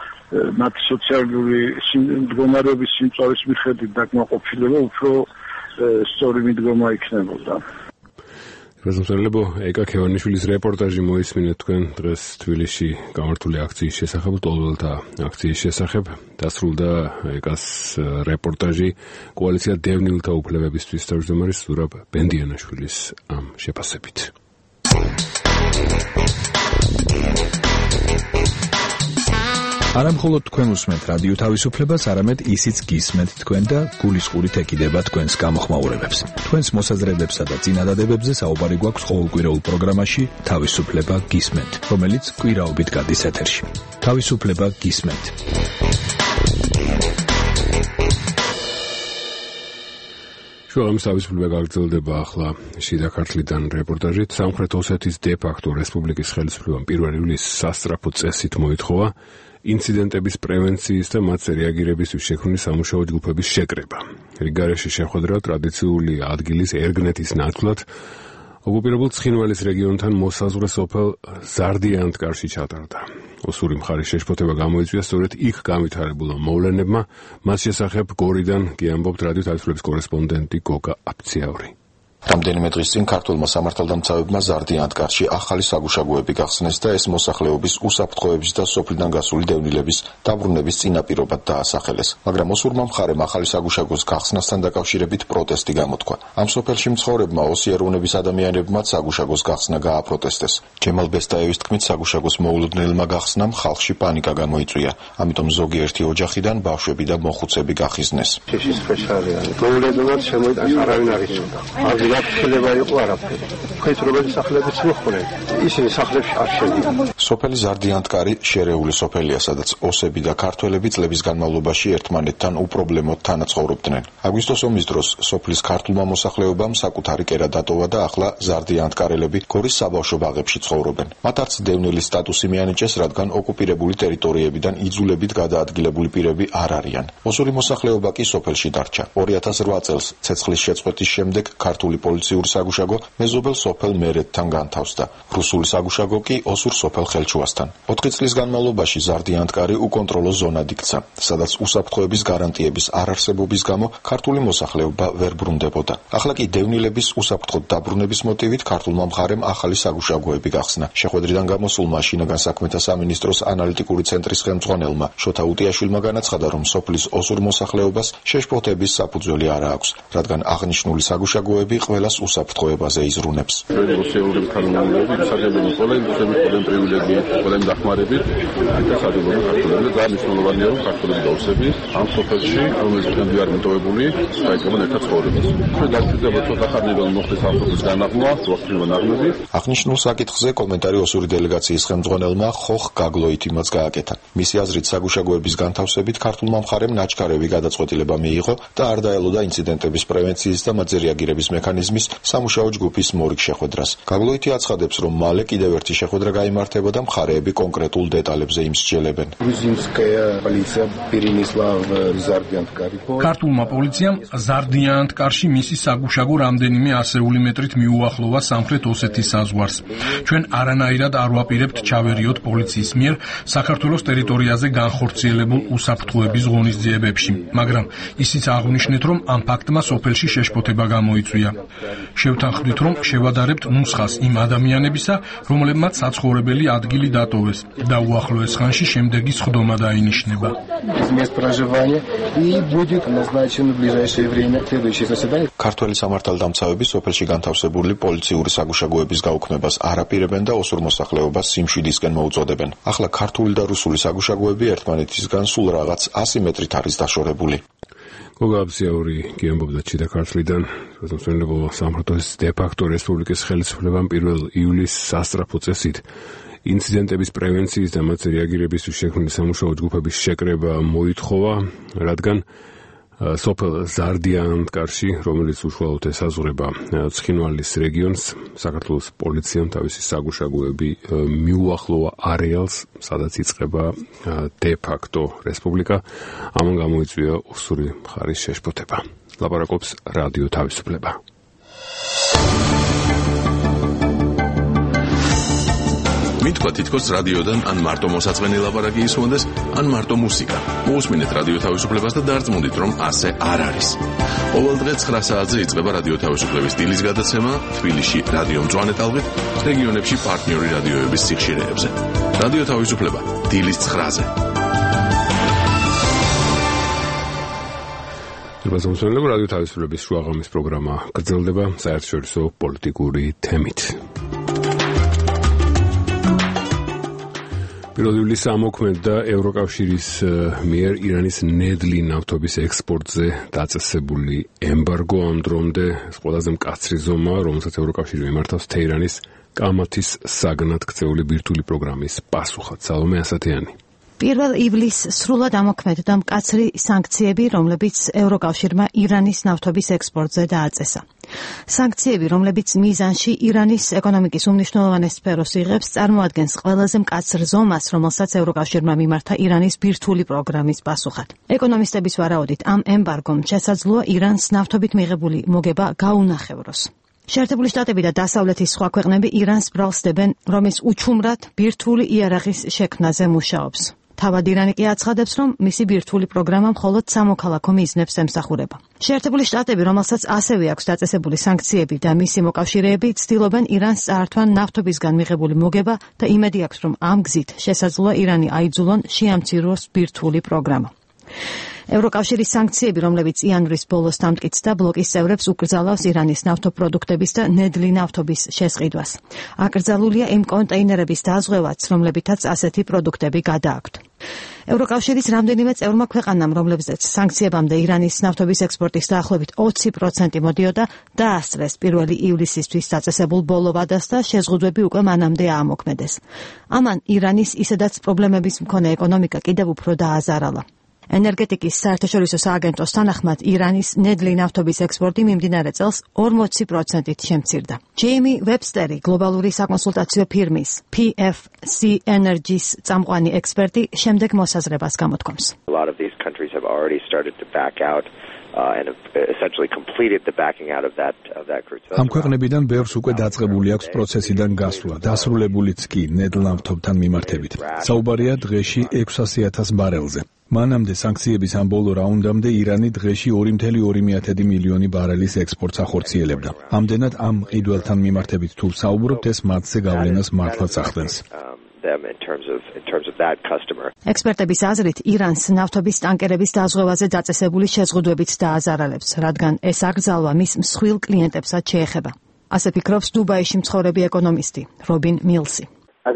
მათ სოციალური მდგომარეობის სიმწავის მიხედვით დაკმაყოფილება უფრო სწორი მიდგომა იქნებოდა. გასამართლებო ეკა ქევანიშვილის რეპორტაჟი მოისმინეთ თქვენ დღეს თბილისში გამართული აქციის შესახებ, ტოლველთა აქციის შესახებ. დასრულდა ეკას რეპორტაჟი კოალიცია დევნილთა უფლებებისთვის თავმჯდომარის ზურაბ ბენდიანაშვილის ამ შეფასებით. არა მხოლოდ თქვენ უსმენთ რადიო თავისუფლებას, არამედ ისიც გისმენთ თქვენ და გულისყურით ეკიდება თქვენს გამოხმაურებებს. თქვენს მოსაზრებებსა და წინადადებებზე საუბარი გვაქვს ყოველკვირეულ პროგრამაში თავისუფლება გისმენთ, რომელიც კვირაობით გადის ეთერში. თავისუფლება გისმენთ. შუამის თავისუფლება გაგრძელდება ახლა შიდა ქართლიდან რეპორტაჟით. სამხრეთ ოსეთის დე-ფაქტო რესპუბლიკის ხელისუფლებამ 1 ივლისს სასწრაფო წესით მოითხოვა ინციდენტების პრევენციის და მათზე რეაგირებისთვის შექმნილი სამუშაო ჯგუფების შეკრება. რიგ გარეშე შეხვედრა ტრადიციული ადგილის ერგნეთის ნაცვლად ოკუპირებულ ცხინვალის რეგიონთან მოსაზღვრე სოფელ ზარდიანთკარში ჩატარდა. ოსური მხარის შეშფოთება გამოიწვია სწორედ იქ განვითარებულმა მოვლენებმა. მას შესახებ გორიდან კი ამბობთ რადიო თავისუფლების კორესპონდენტი გოგა აფციაური. რამდენიმე დღის წინ ქართულმა სამართალდამცავებმა ზარდიანთკარში ახალი საგუშაგოები გახსნეს და ეს მოსახლეობის უსაფრთხოების და სოფლიდან გასული დევნილების დაბრუნების წინაპირობად დაასახელეს. მაგრამ ოსურმა მხარემ ახალი საგუშაგოს გახსნასთან დაკავშირებით პროტესტი გამოთქვა. ამ სოფელში მცხოვრებმა ოსიეროვნების ადამიანებმაც საგუშაგოს გახსნა გააპროტესტეს. ჯემალ ბესტაევის თქმით, საგუშაგოს მოულოდნელმა გახსნამ ხალხში პანიკა გამოიწვია. ამიტომ ზოგიერთი ოჯახიდან ბავშვები და მოხუცები გახიზნეს. სოფელი ზარდიანთკარი შერეული სოფელია, სადაც ოსები და ქართველები წლების განმავლობაში ერთმანეთთან უპრობლემოდ თანაცხოვრობდნენ. აგვისტოს ომის დროს სოფლის ქართულმა მოსახლეობამ საკუთარი კერა დატოვა და ახლა ზარდიანთკარელები გორის საბავშვო ბაღებში ცხოვრობენ. მათ არც დევნილის სტატუსი მიანიჭეს, რადგან ოკუპირებული ტერიტორიებიდან იძულებით გადაადგილებული პირები არ არიან. ოსური მოსახლეობა კი სოფელში დარჩა. 2008 წელს ცეცხლის შეწყვეტის შემდეგ ქართული პოლიციური საგუშაგო მეზობელ სოფელ მერეთთან განთავსდა. რუსული საგუშაგო კი ოსურ სოფელ ხელჩუასთან. 4 წლის განმავლობაში ზარდიანთკარი უკონტროლო ზონად იქცა, სადაც უსაფრთხოების გარანტიების არარსებობის გამო ქართული მოსახლეობა ვერ ბრუნდებოდა. ახლა კი დევნილების უსაფრთხოდ დაბრუნების მოტივით ქართულმა მხარემ ახალი საგუშაგოები გახსნა. შეხვედრიდან გამოსულმა შინაგან საქმეთა სამინისტროს ანალიტიკური ცენტრის ხელმძღვანელმა შოთა უტიაშვილმა განაცხადა, რომ სოფლის ოსურ მოსახლეობას შეშფოთების საფუძველი არ აქვს, რადგან აღნიშნული საგუშაგოები ყველას უსაფრთხოებაზე იზრუნებს. ამ სოფელში, რომელიც დღემდე არ მიტოვებული, საერთოდ ერთად ცხოვრებას. გადაგრძელება ცოტა ხანი რომ მოხდეს ამ სოფლის განაღმა, ვახტივა ნაღმები. აღნიშნულ საკითხზე კომენტარი ოსური დელეგაციის ხელმძღვანელმა ხოხ გაგლოითიმაც გააკეთა. მისი აზრით, საგუშაგოების განთავსებით ქართულმა მხარემ ნაჩქარევი გადაწყვეტილება მიიღო და არ დაელოდა ინციდენტების პრევენციის და მათზე რეაგირების მექანიზმის სამუშაო ჯგუფის მორიგ შეხვედრას. გაგლოითი აცხადებს, რომ მალე კიდევ ერთი შეხვედრა გაიმართება და მხარეები კონკრეტულ დეტალებზე იმსჯელებენ. ქართულმა პოლიციამ ზარდიანთკარში მისი საგუშაგო რამდენიმე ასეული მეტრით მიუახლოვა სამხრეთ ოსეთის საზღვარს. ჩვენ არანაირად არ ვაპირებთ ჩავერიოთ პოლიციის მიერ საქართველოს ტერიტორიაზე განხორციელებულ უსაფრთხოების ღონისძიებებში, მაგრამ ისიც აღვნიშნეთ, რომ ამ ფაქტმა სოფელში შეშფოთება გამოიწვია. შევთანხმდით, რომ შევადარებთ ნუსხას იმ ადამიანებისა, რომლებმაც საცხოვრებელი ადგილი დატოვეს და უახლოეს ხანში შემდეგი სხდომა დაინიშნება. ქართველი სამართალდამცავები სოფელში განთავსებული პოლიციური საგუშაგოების გაუქმებას არ აპირებენ და ოსურ მოსახლეობას სიმშვიდისკენ მოუწოდებენ. ახლა ქართული და რუსული საგუშაგოები ერთმანეთისგან სულ რაღაც 100 მეტრით არის დაშორებული. გოგაბზიაური გიამბობდა ჩიტა ქართლიდან, როდესაც სამართლის დე-ფაქტო რესპუბლიკის ხელისუფლებამ 1 ივლისს სასწრაფო წესით ინციდენტების პრევენციის და მათზე რეაგირებისთვის შექმნილი სამუშაო ჯგუფების შეკრება მოითხოვა, რადგან სოფელ ზარდიანთკარში, რომელიც უშუალოდ ესაზღვრება ცხინვალის რეგიონს, საქართველოს პოლიციამ თავისი საგუშაგოები მიუახლოვა არეალს, სადაც იწყება დე-ფაქტო რესპუბლიკა. ამან გამოიწვია ოსური მხარის შეშფოთება. ლაპარაკობს რადიო თავისუფლება. მითქვა თითქოს რადიოდან ან მარტო მოსაწყენი ლაპარაკი ისმოდეს, ან მარტო მუსიკა. მოусმინეთ რადიო თავისუფლებას და დარწმუნდით, რომ ასე არ არის. ყოველ დღე 9 საათზე იწყება რადიო თავისუფლების დილის გადაცემა თბილისში რადიო მწვანე ტალღით, რეგიონებში პარტნიორი რადიოების სიხშირეებზე. რადიო თავისუფლება დილის 9-ზე. ებაზომსონლებ რადიო თავისუფლების შუაღამის პროგრამა გრძელდება საერთაშორისო პოლიტიკური თემით. 1 ივლისს ამოქმედდა ევროკავშირის მიერ ირანის ნედლი ნავთობის ექსპორტზე დაწესებული ემბარგო. ამ დრომდე ყველაზე მკაცრი ზომა, რომელსაც ევროკავშირი მიმართავს თეირანის კამათის საგნად ქცეული ბირთვული პროგრამის პასუხად. სალომე ასათიანი. 1 ივლისს სრულად ამოქმედდა მკაცრი სანქციები, რომლებიც ევროკავშირმა ირანის ნავთობის ექსპორტზე დააწესა. სანქციები, რომლებიც მიზანში ირანის ეკონომიკის უმნიშვნელოვანეს სფეროს იღებს, წარმოადგენს ყველაზე მკაცრ ზომას, რომელსაც ევროკავშირმა მიმართა ირანის ბირთვული პროგრამის პასუხად. ეკონომისტების ვარაუდით, ამ ემბარგომ შესაძლოა ირანს ნავთობით მიღებული მოგება გაუნახევროს. შეერთებული შტატები და დასავლეთის სხვა ქვეყნები ირანს ბრალს დებენ, რომ ის უჩუმრად ბირთვული იარაღის შექმნაზე მუშაობს. თავად ირანი კი აცხადებს, რომ მისი ბირთვული პროგრამა მხოლოდ სამოქალაქო მიზნებს ემსახურება. შეერთებული შტატები, რომელსაც ასევე აქვს დაწესებული სანქციები და მისი მოკავშირეები, ცდილობენ ირანს წაართვან ნავთობისგან მიღებული მოგება და იმედი აქვს, რომ ამ გზით შესაძლოა ირანი აიძულონ შეამციროს ბირთვული პროგრამა. ევროკავშირის სანქციები, რომლებიც იანვრის ბოლოს დამტკიცდა, ბლოკის წევრებს უკრძალავს ირანის ნავთობპროდუქტების და ნედლი ნავთობის შესყიდვას. აკრძალულია იმ კონტეინერების დაზღვევაც, რომლებითაც ასეთი პროდუქტები გადააქვთ. ევროკავშირის რამდენიმე წევრმა ქვეყანამ, რომლებზეც სანქციებამდე ირანის ნავთობის ექსპორტის დაახლოებით 20% მოდიოდა, დაასწრეს 1 ივლისისთვის დაწესებულ ბოლო ვადას და შეზღუდვები უკვე მანამდე აამოქმედეს. ამან ირანის ისედაც პრობლემების მქონე ეკონომიკა კიდევ უფრო დააზარალა. ენერგეტიკის საერთაშორისო სააგენტოს თანახმად ირანის ნედლი ნავთობის ექსპორტი მიმდინარე წელს 40%-ით შემცირდა. ჯეიმი ვებსტერი, გლობალური საკონსულტაციო ფირმის PFC Energy-ს წამყვანი ექსპერტი, შემდეგ მოსაზრებას გამოთქვამს. A lot of these countries have already started to back out and have essentially completed the backing out of that crude. ამ ქვეყნებიდან ბევრს უკვე დაწყებული აქვს პროცესიდან გასვლა, დასრულებულიც კი ნედლ ნავთობთან მიმართებით. საუბარია დღეში 600,000 ბარელზე. მანამდე სანქციების ამ ბოლო რაუნდამდე ირანი დღეში 2,2 მილიონი ბარელის ექსპორტს ახორციელებდა. ამდენად ამ ყიდველთან მიმართებით თუ საუბრობთ, ეს მათზე გავლენას მართლაც ახდენს. ექსპერტების აზრით, ირანს ნავთობის ტანკერების დაზღვევაზე დაწესებული შეზღუდვებით დააზარალებს, რადგან ეს აკრძალვა მის მსხვილ კლიენტებსაც შეეხება. ასე ფიქრობს დუბაიში მცხოვრები ეკონომისტი რობინ მილსი.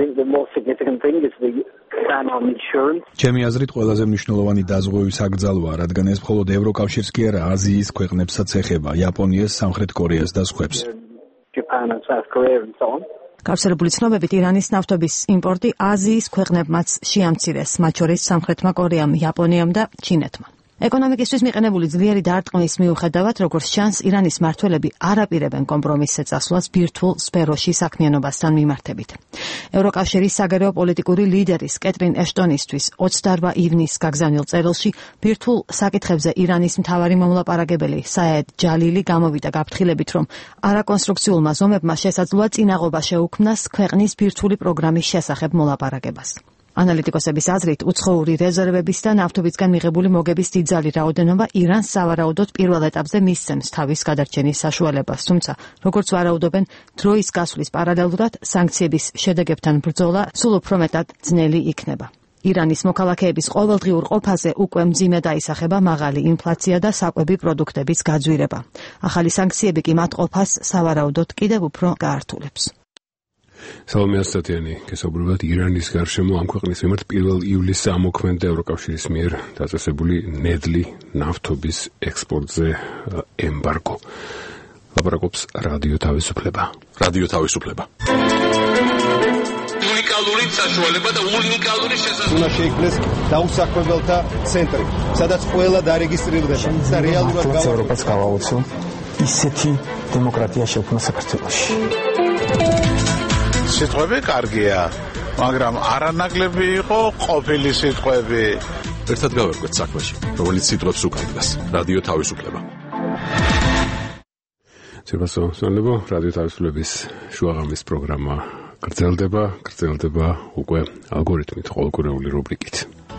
ჩემი აზრით, ყველაზე მნიშვნელოვანი დაზღვევის აკრძალვა, რადგან ეს მხოლოდ ევროკავშირს კი არა, აზიის ქვეყნებსაც ეხება, იაპონიას, სამხრეთ კორეას და სხვებს. გავრცელებული ცნობებით, ირანის ნავთობის იმპორტი აზიის ქვეყნებმაც შეამცირეს, მათ შორის სამხრეთმა კორეამ, იაპონიამ და ჩინეთმა. ეკონომიკისთვის მიყენებული ძლიერი დარტყმის მიუხედავად, როგორც ჩანს, ირანის მმართველები არ აპირებენ კომპრომისზე წასვლას ბირთვულ სფეროში საქმიანობასთან მიმართებით. ევროკავშირის საგარეო პოლიტიკური ლიდერის კეტრინ ეშტონისთვის 28 ივნისს გაგზავნილ წერილში ბირთვულ საკითხებზე ირანის მთავარი მომლაპარაკებელი საედ ჯალილი გამოვიდა გაფრთხილებით, რომ არაკონსტრუქციულმა ზომებმა შესაძლოა წინაღობა შეუქმნას ქვეყნის ბირთვული პროგრამის შესახებ მოლაპარაკებას. ანალიტიკოსების აზრით, უცხოური რეზერვების და ნავთობისგან მიღებული მოგების დიდძალი რაოდენობა ირანს სავარაუდოდ პირველ ეტაპზე მისცემს თავის გადარჩენის საშუალებას, თუმცა, როგორც ვარაუდობენ, დროის გასვლის პარალელურად სანქციების შედეგებთან ბრძოლა სულ უფრო მეტად ძნელი იქნება. ირანის მოქალაქეების ყოველდღიურ ყოფაზე უკვე მძიმე დაისახება მაღალი ინფლაცია და საკვები პროდუქტების გაძვირება. ახალი სანქციები კი მათ ყოფას სავარაუდოდ კიდევ უფრო გაართულებს. სალომე ასათიანი, გესაუბრებათ ირანის გარშემო ამ ქვეყნის მიმართ 1 ივლისს ამოქმედდა ევროკავშირის მიერ დაწესებული ნედლი ნავთობის ექსპორტზე ემბარგო. ლაპარაკობს რადიო თავისუფლება. რადიო თავისუფლება. უნიკალური საშუალება და უნიკალური შესაძლებლობა. უნდა შეიქმნეს დაუსაქმებელთა ცენტრი, სადაც ყველა დარეგისტრირდება და რეალურად ევროპას გავაუწევ ისეთი დემოკრატია შექმნა საქართველოში. სიტყვები კარგია, მაგრამ არანაკლები იყო ყოფილი სიტყვები. ერთად გავერკვეთ საქმეში, რომელიც სიტყვებს უკავშირდება. რადიო თავისუფლება. ცებასო, რადიო თავისუფლების შუაღამის პროგრამა გრძელდება უკვე ალგორითმით ყოველკვირეული რუბრიკით.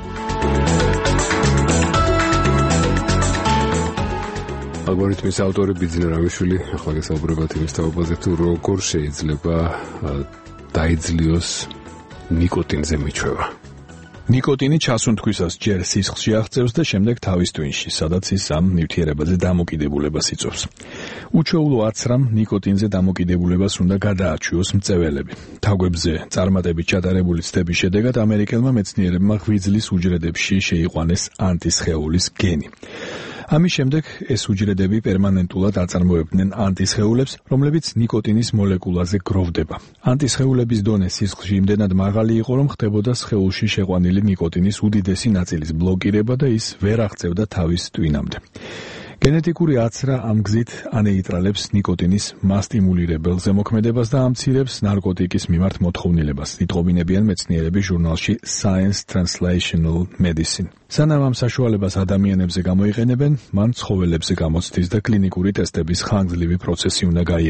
ალგორითმის ავტორი ბიძინა რამიშვილი ახლა გესაუბრებათ იმის თაობაზე, თუ როგორ შეიძლება დაიძლიოს ნიკოტინზე მიჩვევა. ნიკოტინი ჩასუნთქვისას ჯერ სისხლში აღწევს და შემდეგ თავის ტვინში, სადაც ის ამ ნივთიერებაზე დამოკიდებულებას იწვევს. უჩვეულო აცრამ ნიკოტინზე დამოკიდებულებას უნდა გადააჩვიოს მწველები. თაგვებზე წარმატებით ჩატარებული ცდების შედეგად ამერიკელმა მეცნიერებმა ღვიძლის უჯრედებში შეიყვანეს ანტისხეულის გენი. ამის შემდეგ ეს უჯრედები პერმანენტულად აწარმოებდნენ ანტისხეულებს, რომლებიც ნიკოტინის მოლეკულაზე გროვდება. ანტისხეულების დონე სისხლში იმდენად მაღალი იყო, რომ ხდებოდა სხეულში შეყვანილი ნიკოტინის უდიდესი ნაწილის ბლოკირება და ის ვერ აღწევდა თავის ტვინამდე. გენეტიკური აცრა ამ გზით ანეიტრალებს ნიკოტინის მასტიმულირებელ ზემოქმედებას და ამცირებს ნარკოტიკის მიმართ მოთხოვნილებას, იტყობინებიან მეცნიერები ჟურნალში Science Translational Medicine. სანამ ამ საშუალებას ადამიანებზე გამოიყენებენ, მან ცხოველებზე გამოცდის და კლინიკური ტესტების ხანგრძლივი პროცესი უნდა გაიაროს.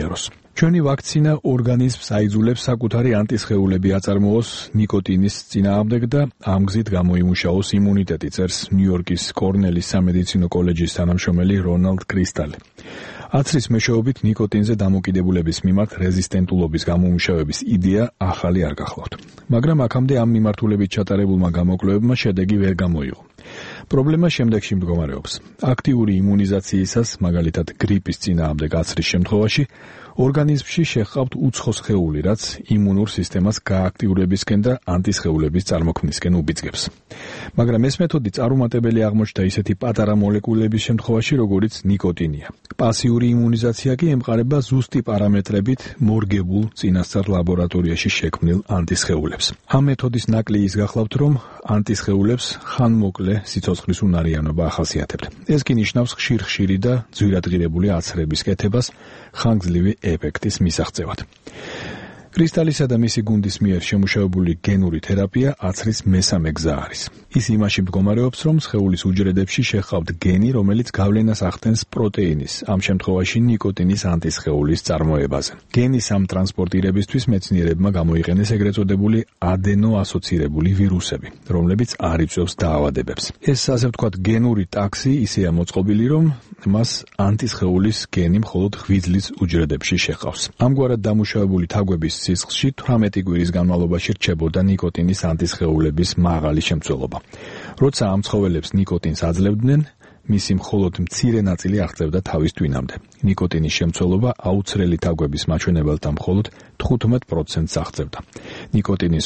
ჩვენი ვაქცინა ორგანიზმს აიძულებს საკუთარი ანტისხეულები აწარმოოს ნიკოტინის წინააღმდეგ და ამ გზით გამოიმუშაოს იმუნიტეტი, წერს ნიუ-იორკის კორნელის სამედიცინო კოლეჯის თანამშრომელი რონალდ კრისტალი. აცრის მეშვეობით ნიკოტინზე დამოკიდებულების მიმართ რეზისტენტულობის გამომუშავების იდეა ახალი არ გახლავთ. მაგრამ აქამდე ამ მიმართულებით ჩატარებულმა გამოკვლევებმა შედეგი ვერ გამოიღო. პრობლემა შემდეგში მდგომარეობს. აქტიური იმუნიზაციისას, მაგალითად გრიპის წინააღმდეგ აცრის შემთხვევაში, ორგანიზმში შეჰყავთ უცხო სხეული, რაც იმუნურ სისტემას გააქტიურებისკენ და ანტისხეულების წარმოქმნისკენ უბიძგებს. მაგრამ ეს მეთოდი წარუმატებელი აღმოჩნდა ისეთი პატარა მოლეკულების შემთხვევაში, როგორიც ნიკოტინია. პასიური იმუნიზაცია კი ემყარება ზუსტი პარამეტრებით მორგებულ წინასწარ ლაბორატორიაში შექმნილ ანტისხეულებს. ამ მეთოდის ნაკლი ის გახლავთ, რომ ანტისხეულებს ხანმოკლე სიცოცხლის უნარიანობა ახასიათებთ. ეს კი ნიშნავს ხშირ-ხშირი და ძვირადღირებული აცრების კეთებას ხანგრძლივი ეფექტის მისაღწევად. კრისტალისა და მისი გუნდის მიერ შემუშავებული გენური თერაპია აცრის მესამე გზა არის. ის იმაში მდგომარეობს, რომ სხეულის უჯრედებში შეჰყავთ გენი, რომელიც გავლენას ახდენს პროტეინის, ამ შემთხვევაში ნიკოტინის ანტისხეულის წარმოებაზე. გენის ამ ტრანსპორტირებისთვის მეცნიერებმა გამოიყენეს ეგრეთ წოდებული ადენო-ასოცირებული ვირუსები, რომლებიც არ იწვევს დაავადებებს. ეს ასე ვთქვათ გენური ტაქსი ისეა მოწყობილი, რომ მას ანტისხეულის გენი მხოლოდ ღვიძლის უჯრედებში შეჰყავს. ამგვარად დამუშავებული თაგვების სისხლში 18 კვირის განმავლობაში რჩებოდა ნიკოტინის ანტისხეულების მაღალი შემცველობა. როცა ამ ცხოველებს ნიკოტინს აძლევდნენ, მისი მხოლოდ მცირე ნაწილი აღწევდა თავის ტვინამდე. ნიკოტინის შემცველობა აუცრელი თაგვების მაჩვენებელთა მხოლოდ 15%-ს აღწევდა. ნიკოტინის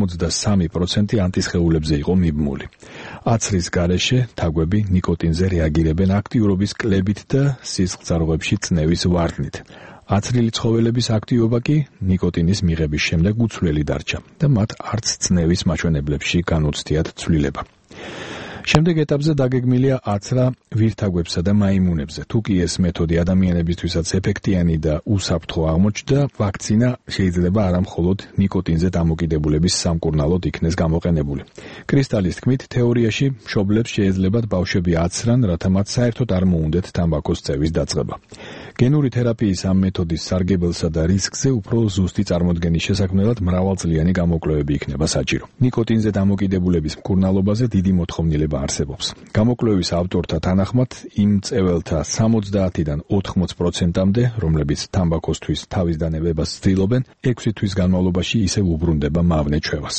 83% ანტისხეულებზე იყო მიბმული. აცრის გარეშე თაგვები ნიკოტინზე რეაგირებენ აქტიურობის კლებით და სისხლძარღვებში წნევის ვარდნით. აცრილი ცხოველების აქტივობა კი ნიკოტინის მიღების შემდეგ უცვლელი დარჩა და მათ არც წნევის მაჩვენებლებში განუცდიათ ცვლილება. შემდეგ ეტაპზე დაგეგმილია აცრა ვირთაგვებსა და მაიმუნებზე. თუ კი ეს მეთოდი ადამიანებისთვისაც ეფექტიანი და უსაფრთხო აღმოჩნდა, ვაქცინა შეიძლება არა მხოლოდ ნიკოტინზე დამოკიდებულების სამკურნალოდ იქნეს გამოყენებული. კრისტალის თქმით, თეორიაში მშობლებს შეეძლებათ ბავშვები აცრან, რათა მათ საერთოდ არ მოუნდეთ თამბაქოს წევის დაწყება. გენური თერაპიის ამ მეთოდის სარგებელსა და რისკზე უფრო ზუსტი წარმოდგენის შესაქმნელად მრავალწლიანი გამოკვლევები იქნება საჭირო. ნიკოტინზე დამოკიდებულების მკურნალობაზე დიდი მოთხოვნილება არსებობს. გამოკვლევის ავტორთა თანახმად, იმ წეველთა 70-დან 80%-მდე, რომლებიც თამბაქოსთვის თავის დანებებას ცდილობენ, 6 თვის განმავლობაში ისევ უბრუნდება მავნე ჩვევას.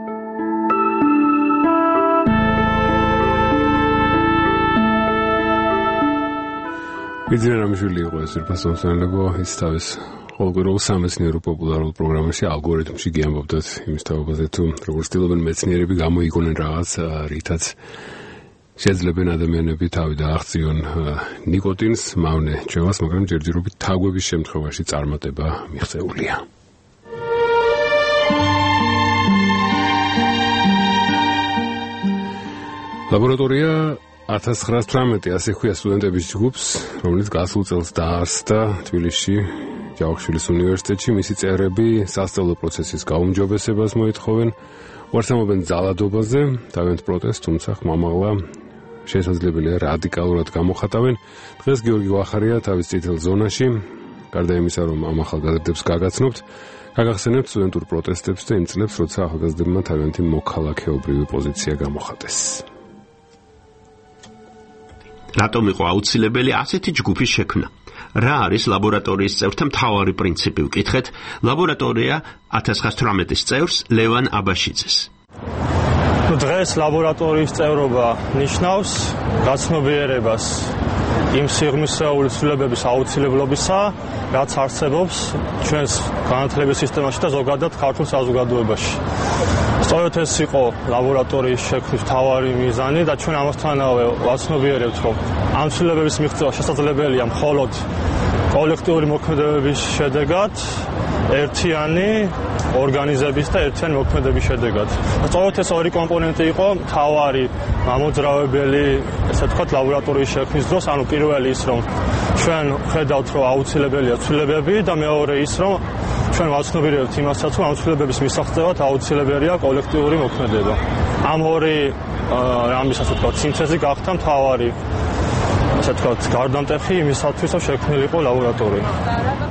ვიძინა რამიშვილი იყო ეს ფასონსანლებო, ის თავის ყოველკვირეულ სამეცნიერო პოპულარულ პროგრამაში ალგორითმში გიამბობდათ იმის თაობაზე, თუ როგორ ცდილობენ მეცნიერები გამოიგონեն რაღაც, რითაც შეძლებენ ადამიანები თავი დააღწიონ ნიკოტინს, მავნე ჩვევას, მაგრამ ჯერჯერობით თაგვების შემთხვევაში წარმატება მიღწეულია. ლაბორატორია 1918 ასე ხუია სტუდენტების ჯგუფს, რომელიც გასულ წელს დაარსდა თბილისში ჯავახიშვილის უნივერსიტეტში. მისი წევრები სასწავლო პროცესის გაუმჯობესებას მოითხოვენ, უარსამობენ ძალადობაზე, დავით პროტესტს, თუმცა ხმამაღლა შესაძლებელია რადიკალურად გამოხატავენ. დღეს გიორგი ვახარია თავის წითელ ზონაში, გარდა იმისა, რომ ამ ახალგაზრდებს გაგაცნობთ, გაგახსენებთ სტუდენტურ პროტესტებს და იმ წლებს, როცა ახალგაზრდებმა თავიანთი მოქალაქეობრივი პოზიცია გამოხატეს. რატომ იყო აუცილებელი ასეთი ჯგუფის შექმნა? რა არის ლაბორატორიის წევრთა მთავარი პრინციპი? ვკითხეთ ლაბორატორია 1918-ის წევრს ლევან აბაშიძეს. დღეს ლაბორატორიის წევრობა ნიშნავს გაცნობიერებას იმ სიღრმისეული ცვლილებების აუცილებლობისა, რაც არსებობს ჩვენს განათლების სისტემაში და ზოგადად ქართულ საზოგადოებაში. სწორედ ეს იყო ლაბორატორიის შექმნის მთავარი მიზანი და ჩვენ ამასთანავე ვაცნობიერებთ, რომ ამ ცვლილებების მიღწევა შესაძლებელია მხოლოდ კოლექტიური მოქმედებების შედეგად, ერთიანი ორგანიზების და ერთიანი მოქმედების შედეგად. სწორედ ეს ორი კომპონენტი იყო მთავარი მამოძრავებელი, ესე ვთქვათ, ლაბორატორიის შექმნის დროს, ანუ პირველი ის, რომ ჩვენ ხედავთ, რომ აუცილებელია ცვლილებები და მეორე ის, რომ ჩვენ ვაცნობიერებთ იმასაც, რომ ამ ცვლილებების მისაღწევად აუცილებელია კოლექტიური მოქმედება. ამ ორი ამის, ასე ვთქვათ, სინთეზი გახდა მთავარი, ასე ვთქვათ, გარდამტეხი იმისათვის, რომ შექმნილიყო ლაბორატორია.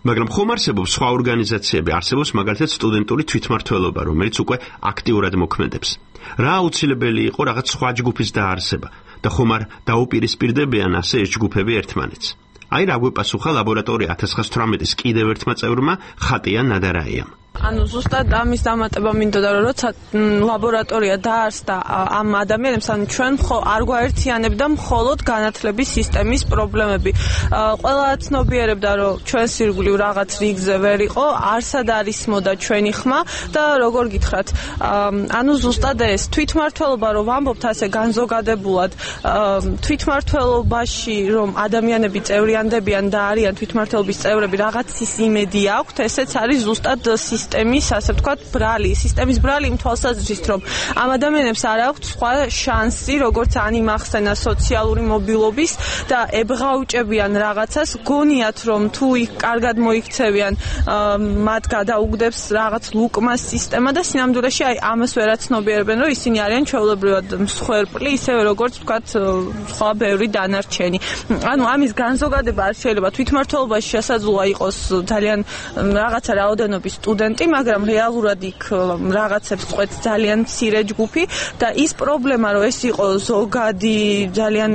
მაგრამ ხომ არსებობს სხვა ორგანიზაციები, არსებობს მაგალითად სტუდენტური თვითმმართველობა, რომელიც უკვე აქტიურად მოქმედებს. რა აუცილებელი იყო რაღაც სხვა ჯგუფის დაარსება და ხომ არ დაუპირისპირდებიან ასე ეს ჯგუფები ერთმანეთს. აი რა გვეპასუხა ლაბორატორია 1918-ის კიდევ ერთმა წევრმა ხატია ნადარაიამ. ანუ ზუსტად ამის დამატება მინდოდა რომ როცა ლაბორატორია დაარსდა ამ ადამიანებს ან ჩვენ არ გვაერთიანებდა მხოლოდ განათლების სისტემის პრობლემები. ყველა ცნობიერებდა რომ ჩვენს ირგვლივ რაღაც რიგზე ვერ იყო, არსად არის მოდა ჩვენი ხმა და როგორ გითხრათ, ანუ ზუსტად ეს თვითმმართველობა რომ ვამბობთ ასე განზოგადებულად, თვითმმართველობაში რომ ადამიანები წევრიანდებიან და არიან თვითმმართველობის წევრები, რაღაცის იმედი აქვთ, ესეც არის ზუსტად სისტემის, ასე ვთქვათ, ბრალი, სისტემის ბრალი იმ თვალსაზრისით, რომ ამ ადამიანებს არ აქვთ სხვა შანსი, როგორც ან იმახსენა სოციალური მობილობის და ებღაუჭებიან რაღაცას, გონიათ, რომ თუ იქ კარგად მოიქცევიან, მათ გადაუგდებს რაღაც ლუკმას სისტემა და სინამდვილეში აი ამას ვერაცნობიერებენ, რომ ისინი არიან ჩვეულებრივად მსხვერპლი, ისევე როგორც ვთქვათ, სხვა ბევრი დანარჩენი. ანუ ამის განზოგადება არ შეიძლება თვითმმართველობაში შესაძლოა იყოს ძალიან რაღაცა რაოდენობის სტუდენტი, მაგრამ რეალურად იქ რაღაცებს წყვეტს ძალიან მცირე ჯგუფი და ის პრობლემა რომ ეს იყო ზოგადი ძალიან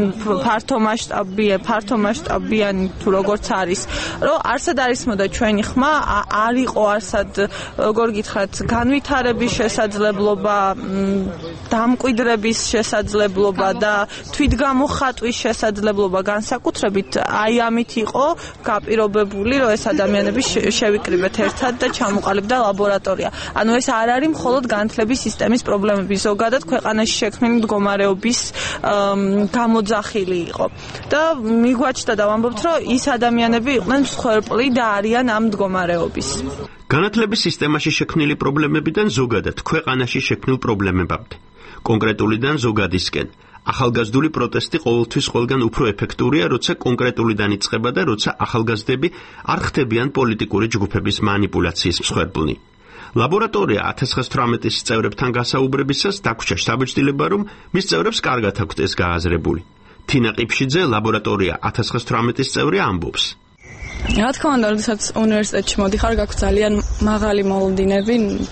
ფართომასშტაბიანი თუ როგორც არის, რომ არსად არის მოდა ჩვენი ხმა, არ იყო არსად როგორ გითხრათ განვითარების შესაძლებლობა, დამკვიდრების შესაძლებლობა და თვითგამოხატვის შესაძლებლობა განსაკუთრებით აი ამით იყო გაპირობებული, რომ ეს ადამიანები შევიკრიბეთ ერთად და ჩამოყალიბდა ლაბორატორია. ანუ ეს არ არის მხოლოდ განათლების სისტემის პრობლემები, ზოგადად ქვეყანაში შექმნილი მდგომარეობის გამოძახილი იყო. და მიგვაჩნდა და ვამბობთ, რომ ის ადამიანები იყვნენ მსხვერპლი და არიან ამ მდგომარეობის. განათლების სისტემაში შექმნილი პრობლემებიდან ზოგადად ქვეყანაში შექმნილ პრობლემებამდე. კონკრეტულიდან ზოგადისკენ. ახალგაზრდული პროტესტი ყოველთვის ყველგან უფრო ეფექტურია, როცა კონკრეტულიდან იწყება და როცა ახალგაზრდები არ ხდებიან პოლიტიკური ჯგუფების მანიპულაციის მსხვერპლნი. ლაბორატორია 1918-ის წევრებთან გასაუბრებისას დაგვრჩა შთაბეჭდილება, რომ მის წევრებს კარგად აქვთ ეს გააზრებული. თინა ყიფშიძე, ლაბორატორია 1918-ის წევრი, ამბობს. რა თქმა უნდა, როდესაც უნივერსიტეტში მოდიხარ, გაქვს ძალიან მაღალი მოლოდინები.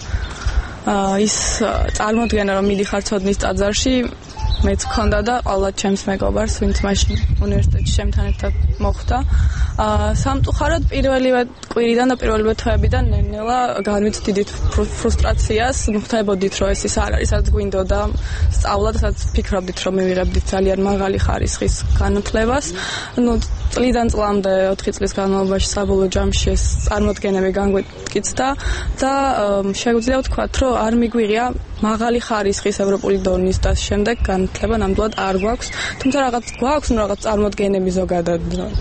ის წარმოადგენა, რომ მიდიხარ ცოდნის ტაძარში, მეც მქონდა და ყველა ჩემს მეგობარს, ვინც მაშინ უნივერსიტეტში ჩემთან ერთად მოხვდა. სამწუხაროდ პირველივე კვირიდან და პირველივე თვეებიდან ნელ-ნელა განვით დიდი ფრუსტრაციას, ხვდებოდით, რომ ეს არ არის, რაც გვინდოდა სწავლა და სადაც ფიქრობდით, რომ მივიღებდით ძალიან მაღალი ხარისხის განათლებას. წლიდან წლამდე 4 წლის განმავლობაში საბოლოო ჯამში ეს წარმოდგენები განგვიკიცდა და შეგვიძლია ვთქვათ, რომ არ მიგვიღია მაღალი ხარისხის ევროპული დონის და შემდეგ განათლება ნამდვილად არ გვაქვს, თუმცა რაღაც გვაქვს, რაღაც წარმოდგენები ზოგადად.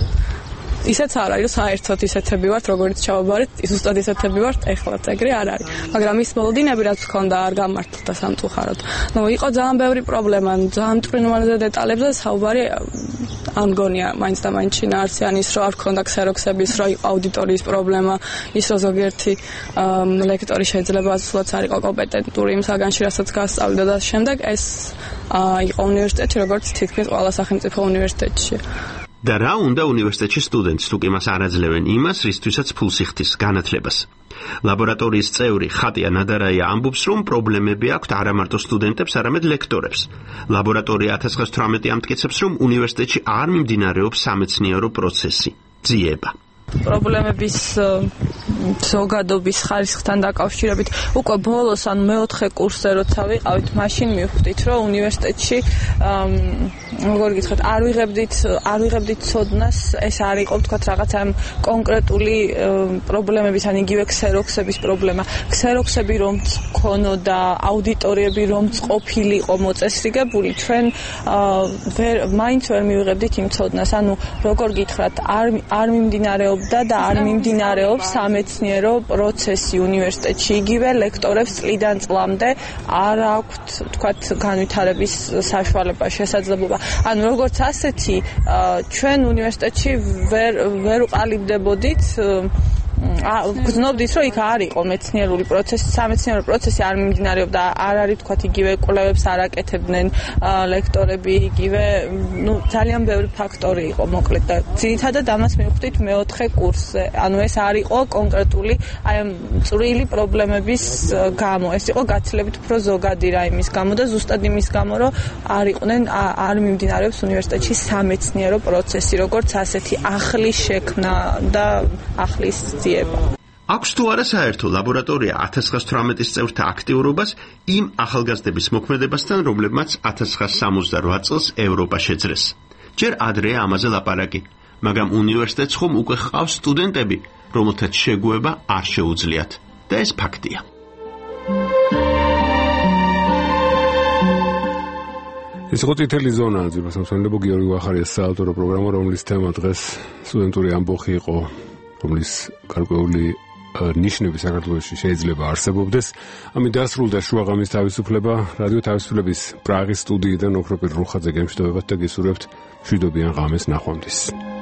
ისეც არ არის, რომ საერთოდ ისეთები ვართ, როგორც ჩავაბარეთ, ზუსტად ისეთები ვართ, ეხლაც ეგრე არ არის. მაგრამ ის მოლოდინები, რაც მქონდა, არ გამართლდა სამწუხაროდ. იყო ძალიან ბევრი პრობლემა, ძალიან მტვრინვალეზე დეტალებზე საუბარი ამ გონია მაინც და მაინც შინაარსიან ის, რომ არ ქონდა ქსეროქსების, რომ იყო აუდიტორიის პრობლემა, ის რომ ზოგიერთი ლექტორი შეიძლება სულაც არ იყო კომპეტენტური იმ საგანში, რასაც გასწავლიდა და შემდეგ ეს იყო უნივერსიტეტში, როგორც თითქმის ყველა სახელმწიფო უნივერსიტეტში. და რა უნდა უნივერსიტეტში სტუდენტს, თუ კი მას არ აძლევენ იმას, რისთვისაც ფულს იხდის განათლებას. ლაბორატორიის წევრი ხატია ნადარაია ამბობს, რომ პრობლემები აქვთ არა მარტო სტუდენტებს, არამედ ლექტორებს. ლაბორატორია 1918 ამტკიცებს, რომ უნივერსიტეტში არ მიმდინარეობს სამეცნიერო პროცესი, ძიება. პრობლემების ზოგადობის ხარისხთან დაკავშირებით უკვე ბოლოს ან მეოთხე კურსზე როცა ვიყავით, მაშინ მივხვდით, რომ უნივერსიტეტში როგორ გითხრათ, არ ვიღებდით ცოდნას, ეს არ იყო ვთქვათ რაღაც ამ კონკრეტული პრობლემების, ან იგივე ქსეროქსების პრობლემა. ქსეროქსები რომც ქონოდა, აუდიტორიები რომც ყოფილიყო მოწესრიგებული, ჩვენ მაინც ვერ მივიღებდით იმ ცოდნას. ანუ როგორ გითხრათ, არ მიმდინარეობდა და არ მიმდინარეობს სამეცნიერო პროცესი უნივერსიტეტში. იგივე ლექტორებს წლიდან წლამდე არ აქვთ ვთქვათ განვითარების საშუალება, შესაძლებლობა. ანუ როგორც ასეთი ჩვენ უნივერსიტეტში ვერ ვყალიბდებოდით გრძნობდით, რომ იქ არ იყო მეცნიერული პროცესი, სამეცნიერო პროცესი არ მიმდინარეობდა, არ არის თქვათ იგივე კვლევებს არ აკეთებდნენ ლექტორები, იგივე, ძალიან ბევრი ფაქტორი იყო მოკლედ და ძირითადად ამას მივხვდით მეოთხე კურსზე. ანუ ეს არ იყო კონკრეტული აი ამ წვრილი პრობლემების გამო, ეს იყო გაცილებით უფრო ზოგადი რაიმის გამო და ზუსტად იმის გამო, რომ არ მიმდინარეობს უნივერსიტეტში სამეცნიერო პროცესი, როგორც ასეთი ახლის შექმნა და ახლის ძიება. აქვს თუ არა საერთო ლაბორატორია 1918 წევრთა აქტიურობას იმ ახალგაზრდების მოქმედებასთან, რომლებმაც 1968 წელს ევროპა შეძრეს. ჯერ ადრეა ამაზე ლაპარაკი, მაგრამ უნივერსიტეტს ხომ უკვე ჰყავს სტუდენტები, რომელთაც შეგუება არ შეუძლიათ და ეს ფაქტია. ეს იყო წითელი ზონა, ძირფასამსვენებო გიორგი ვახარიას საავტორო პროგრამა, რომლის თემა დღეს სტუდენტური ამბოხი იყო, რომლის გარკვეული ნიშნები საქართველოში შეიძლება არსებობდეს. ამით დასრულდა შუაღამის თავისუფლება. რადიო თავისუფლების პრაღის სტუდიიდან ოქროპირ რუხაძე გემშვიდობებათ და გისურვებთ მშვიდობიან ღამეს ნახვამდის.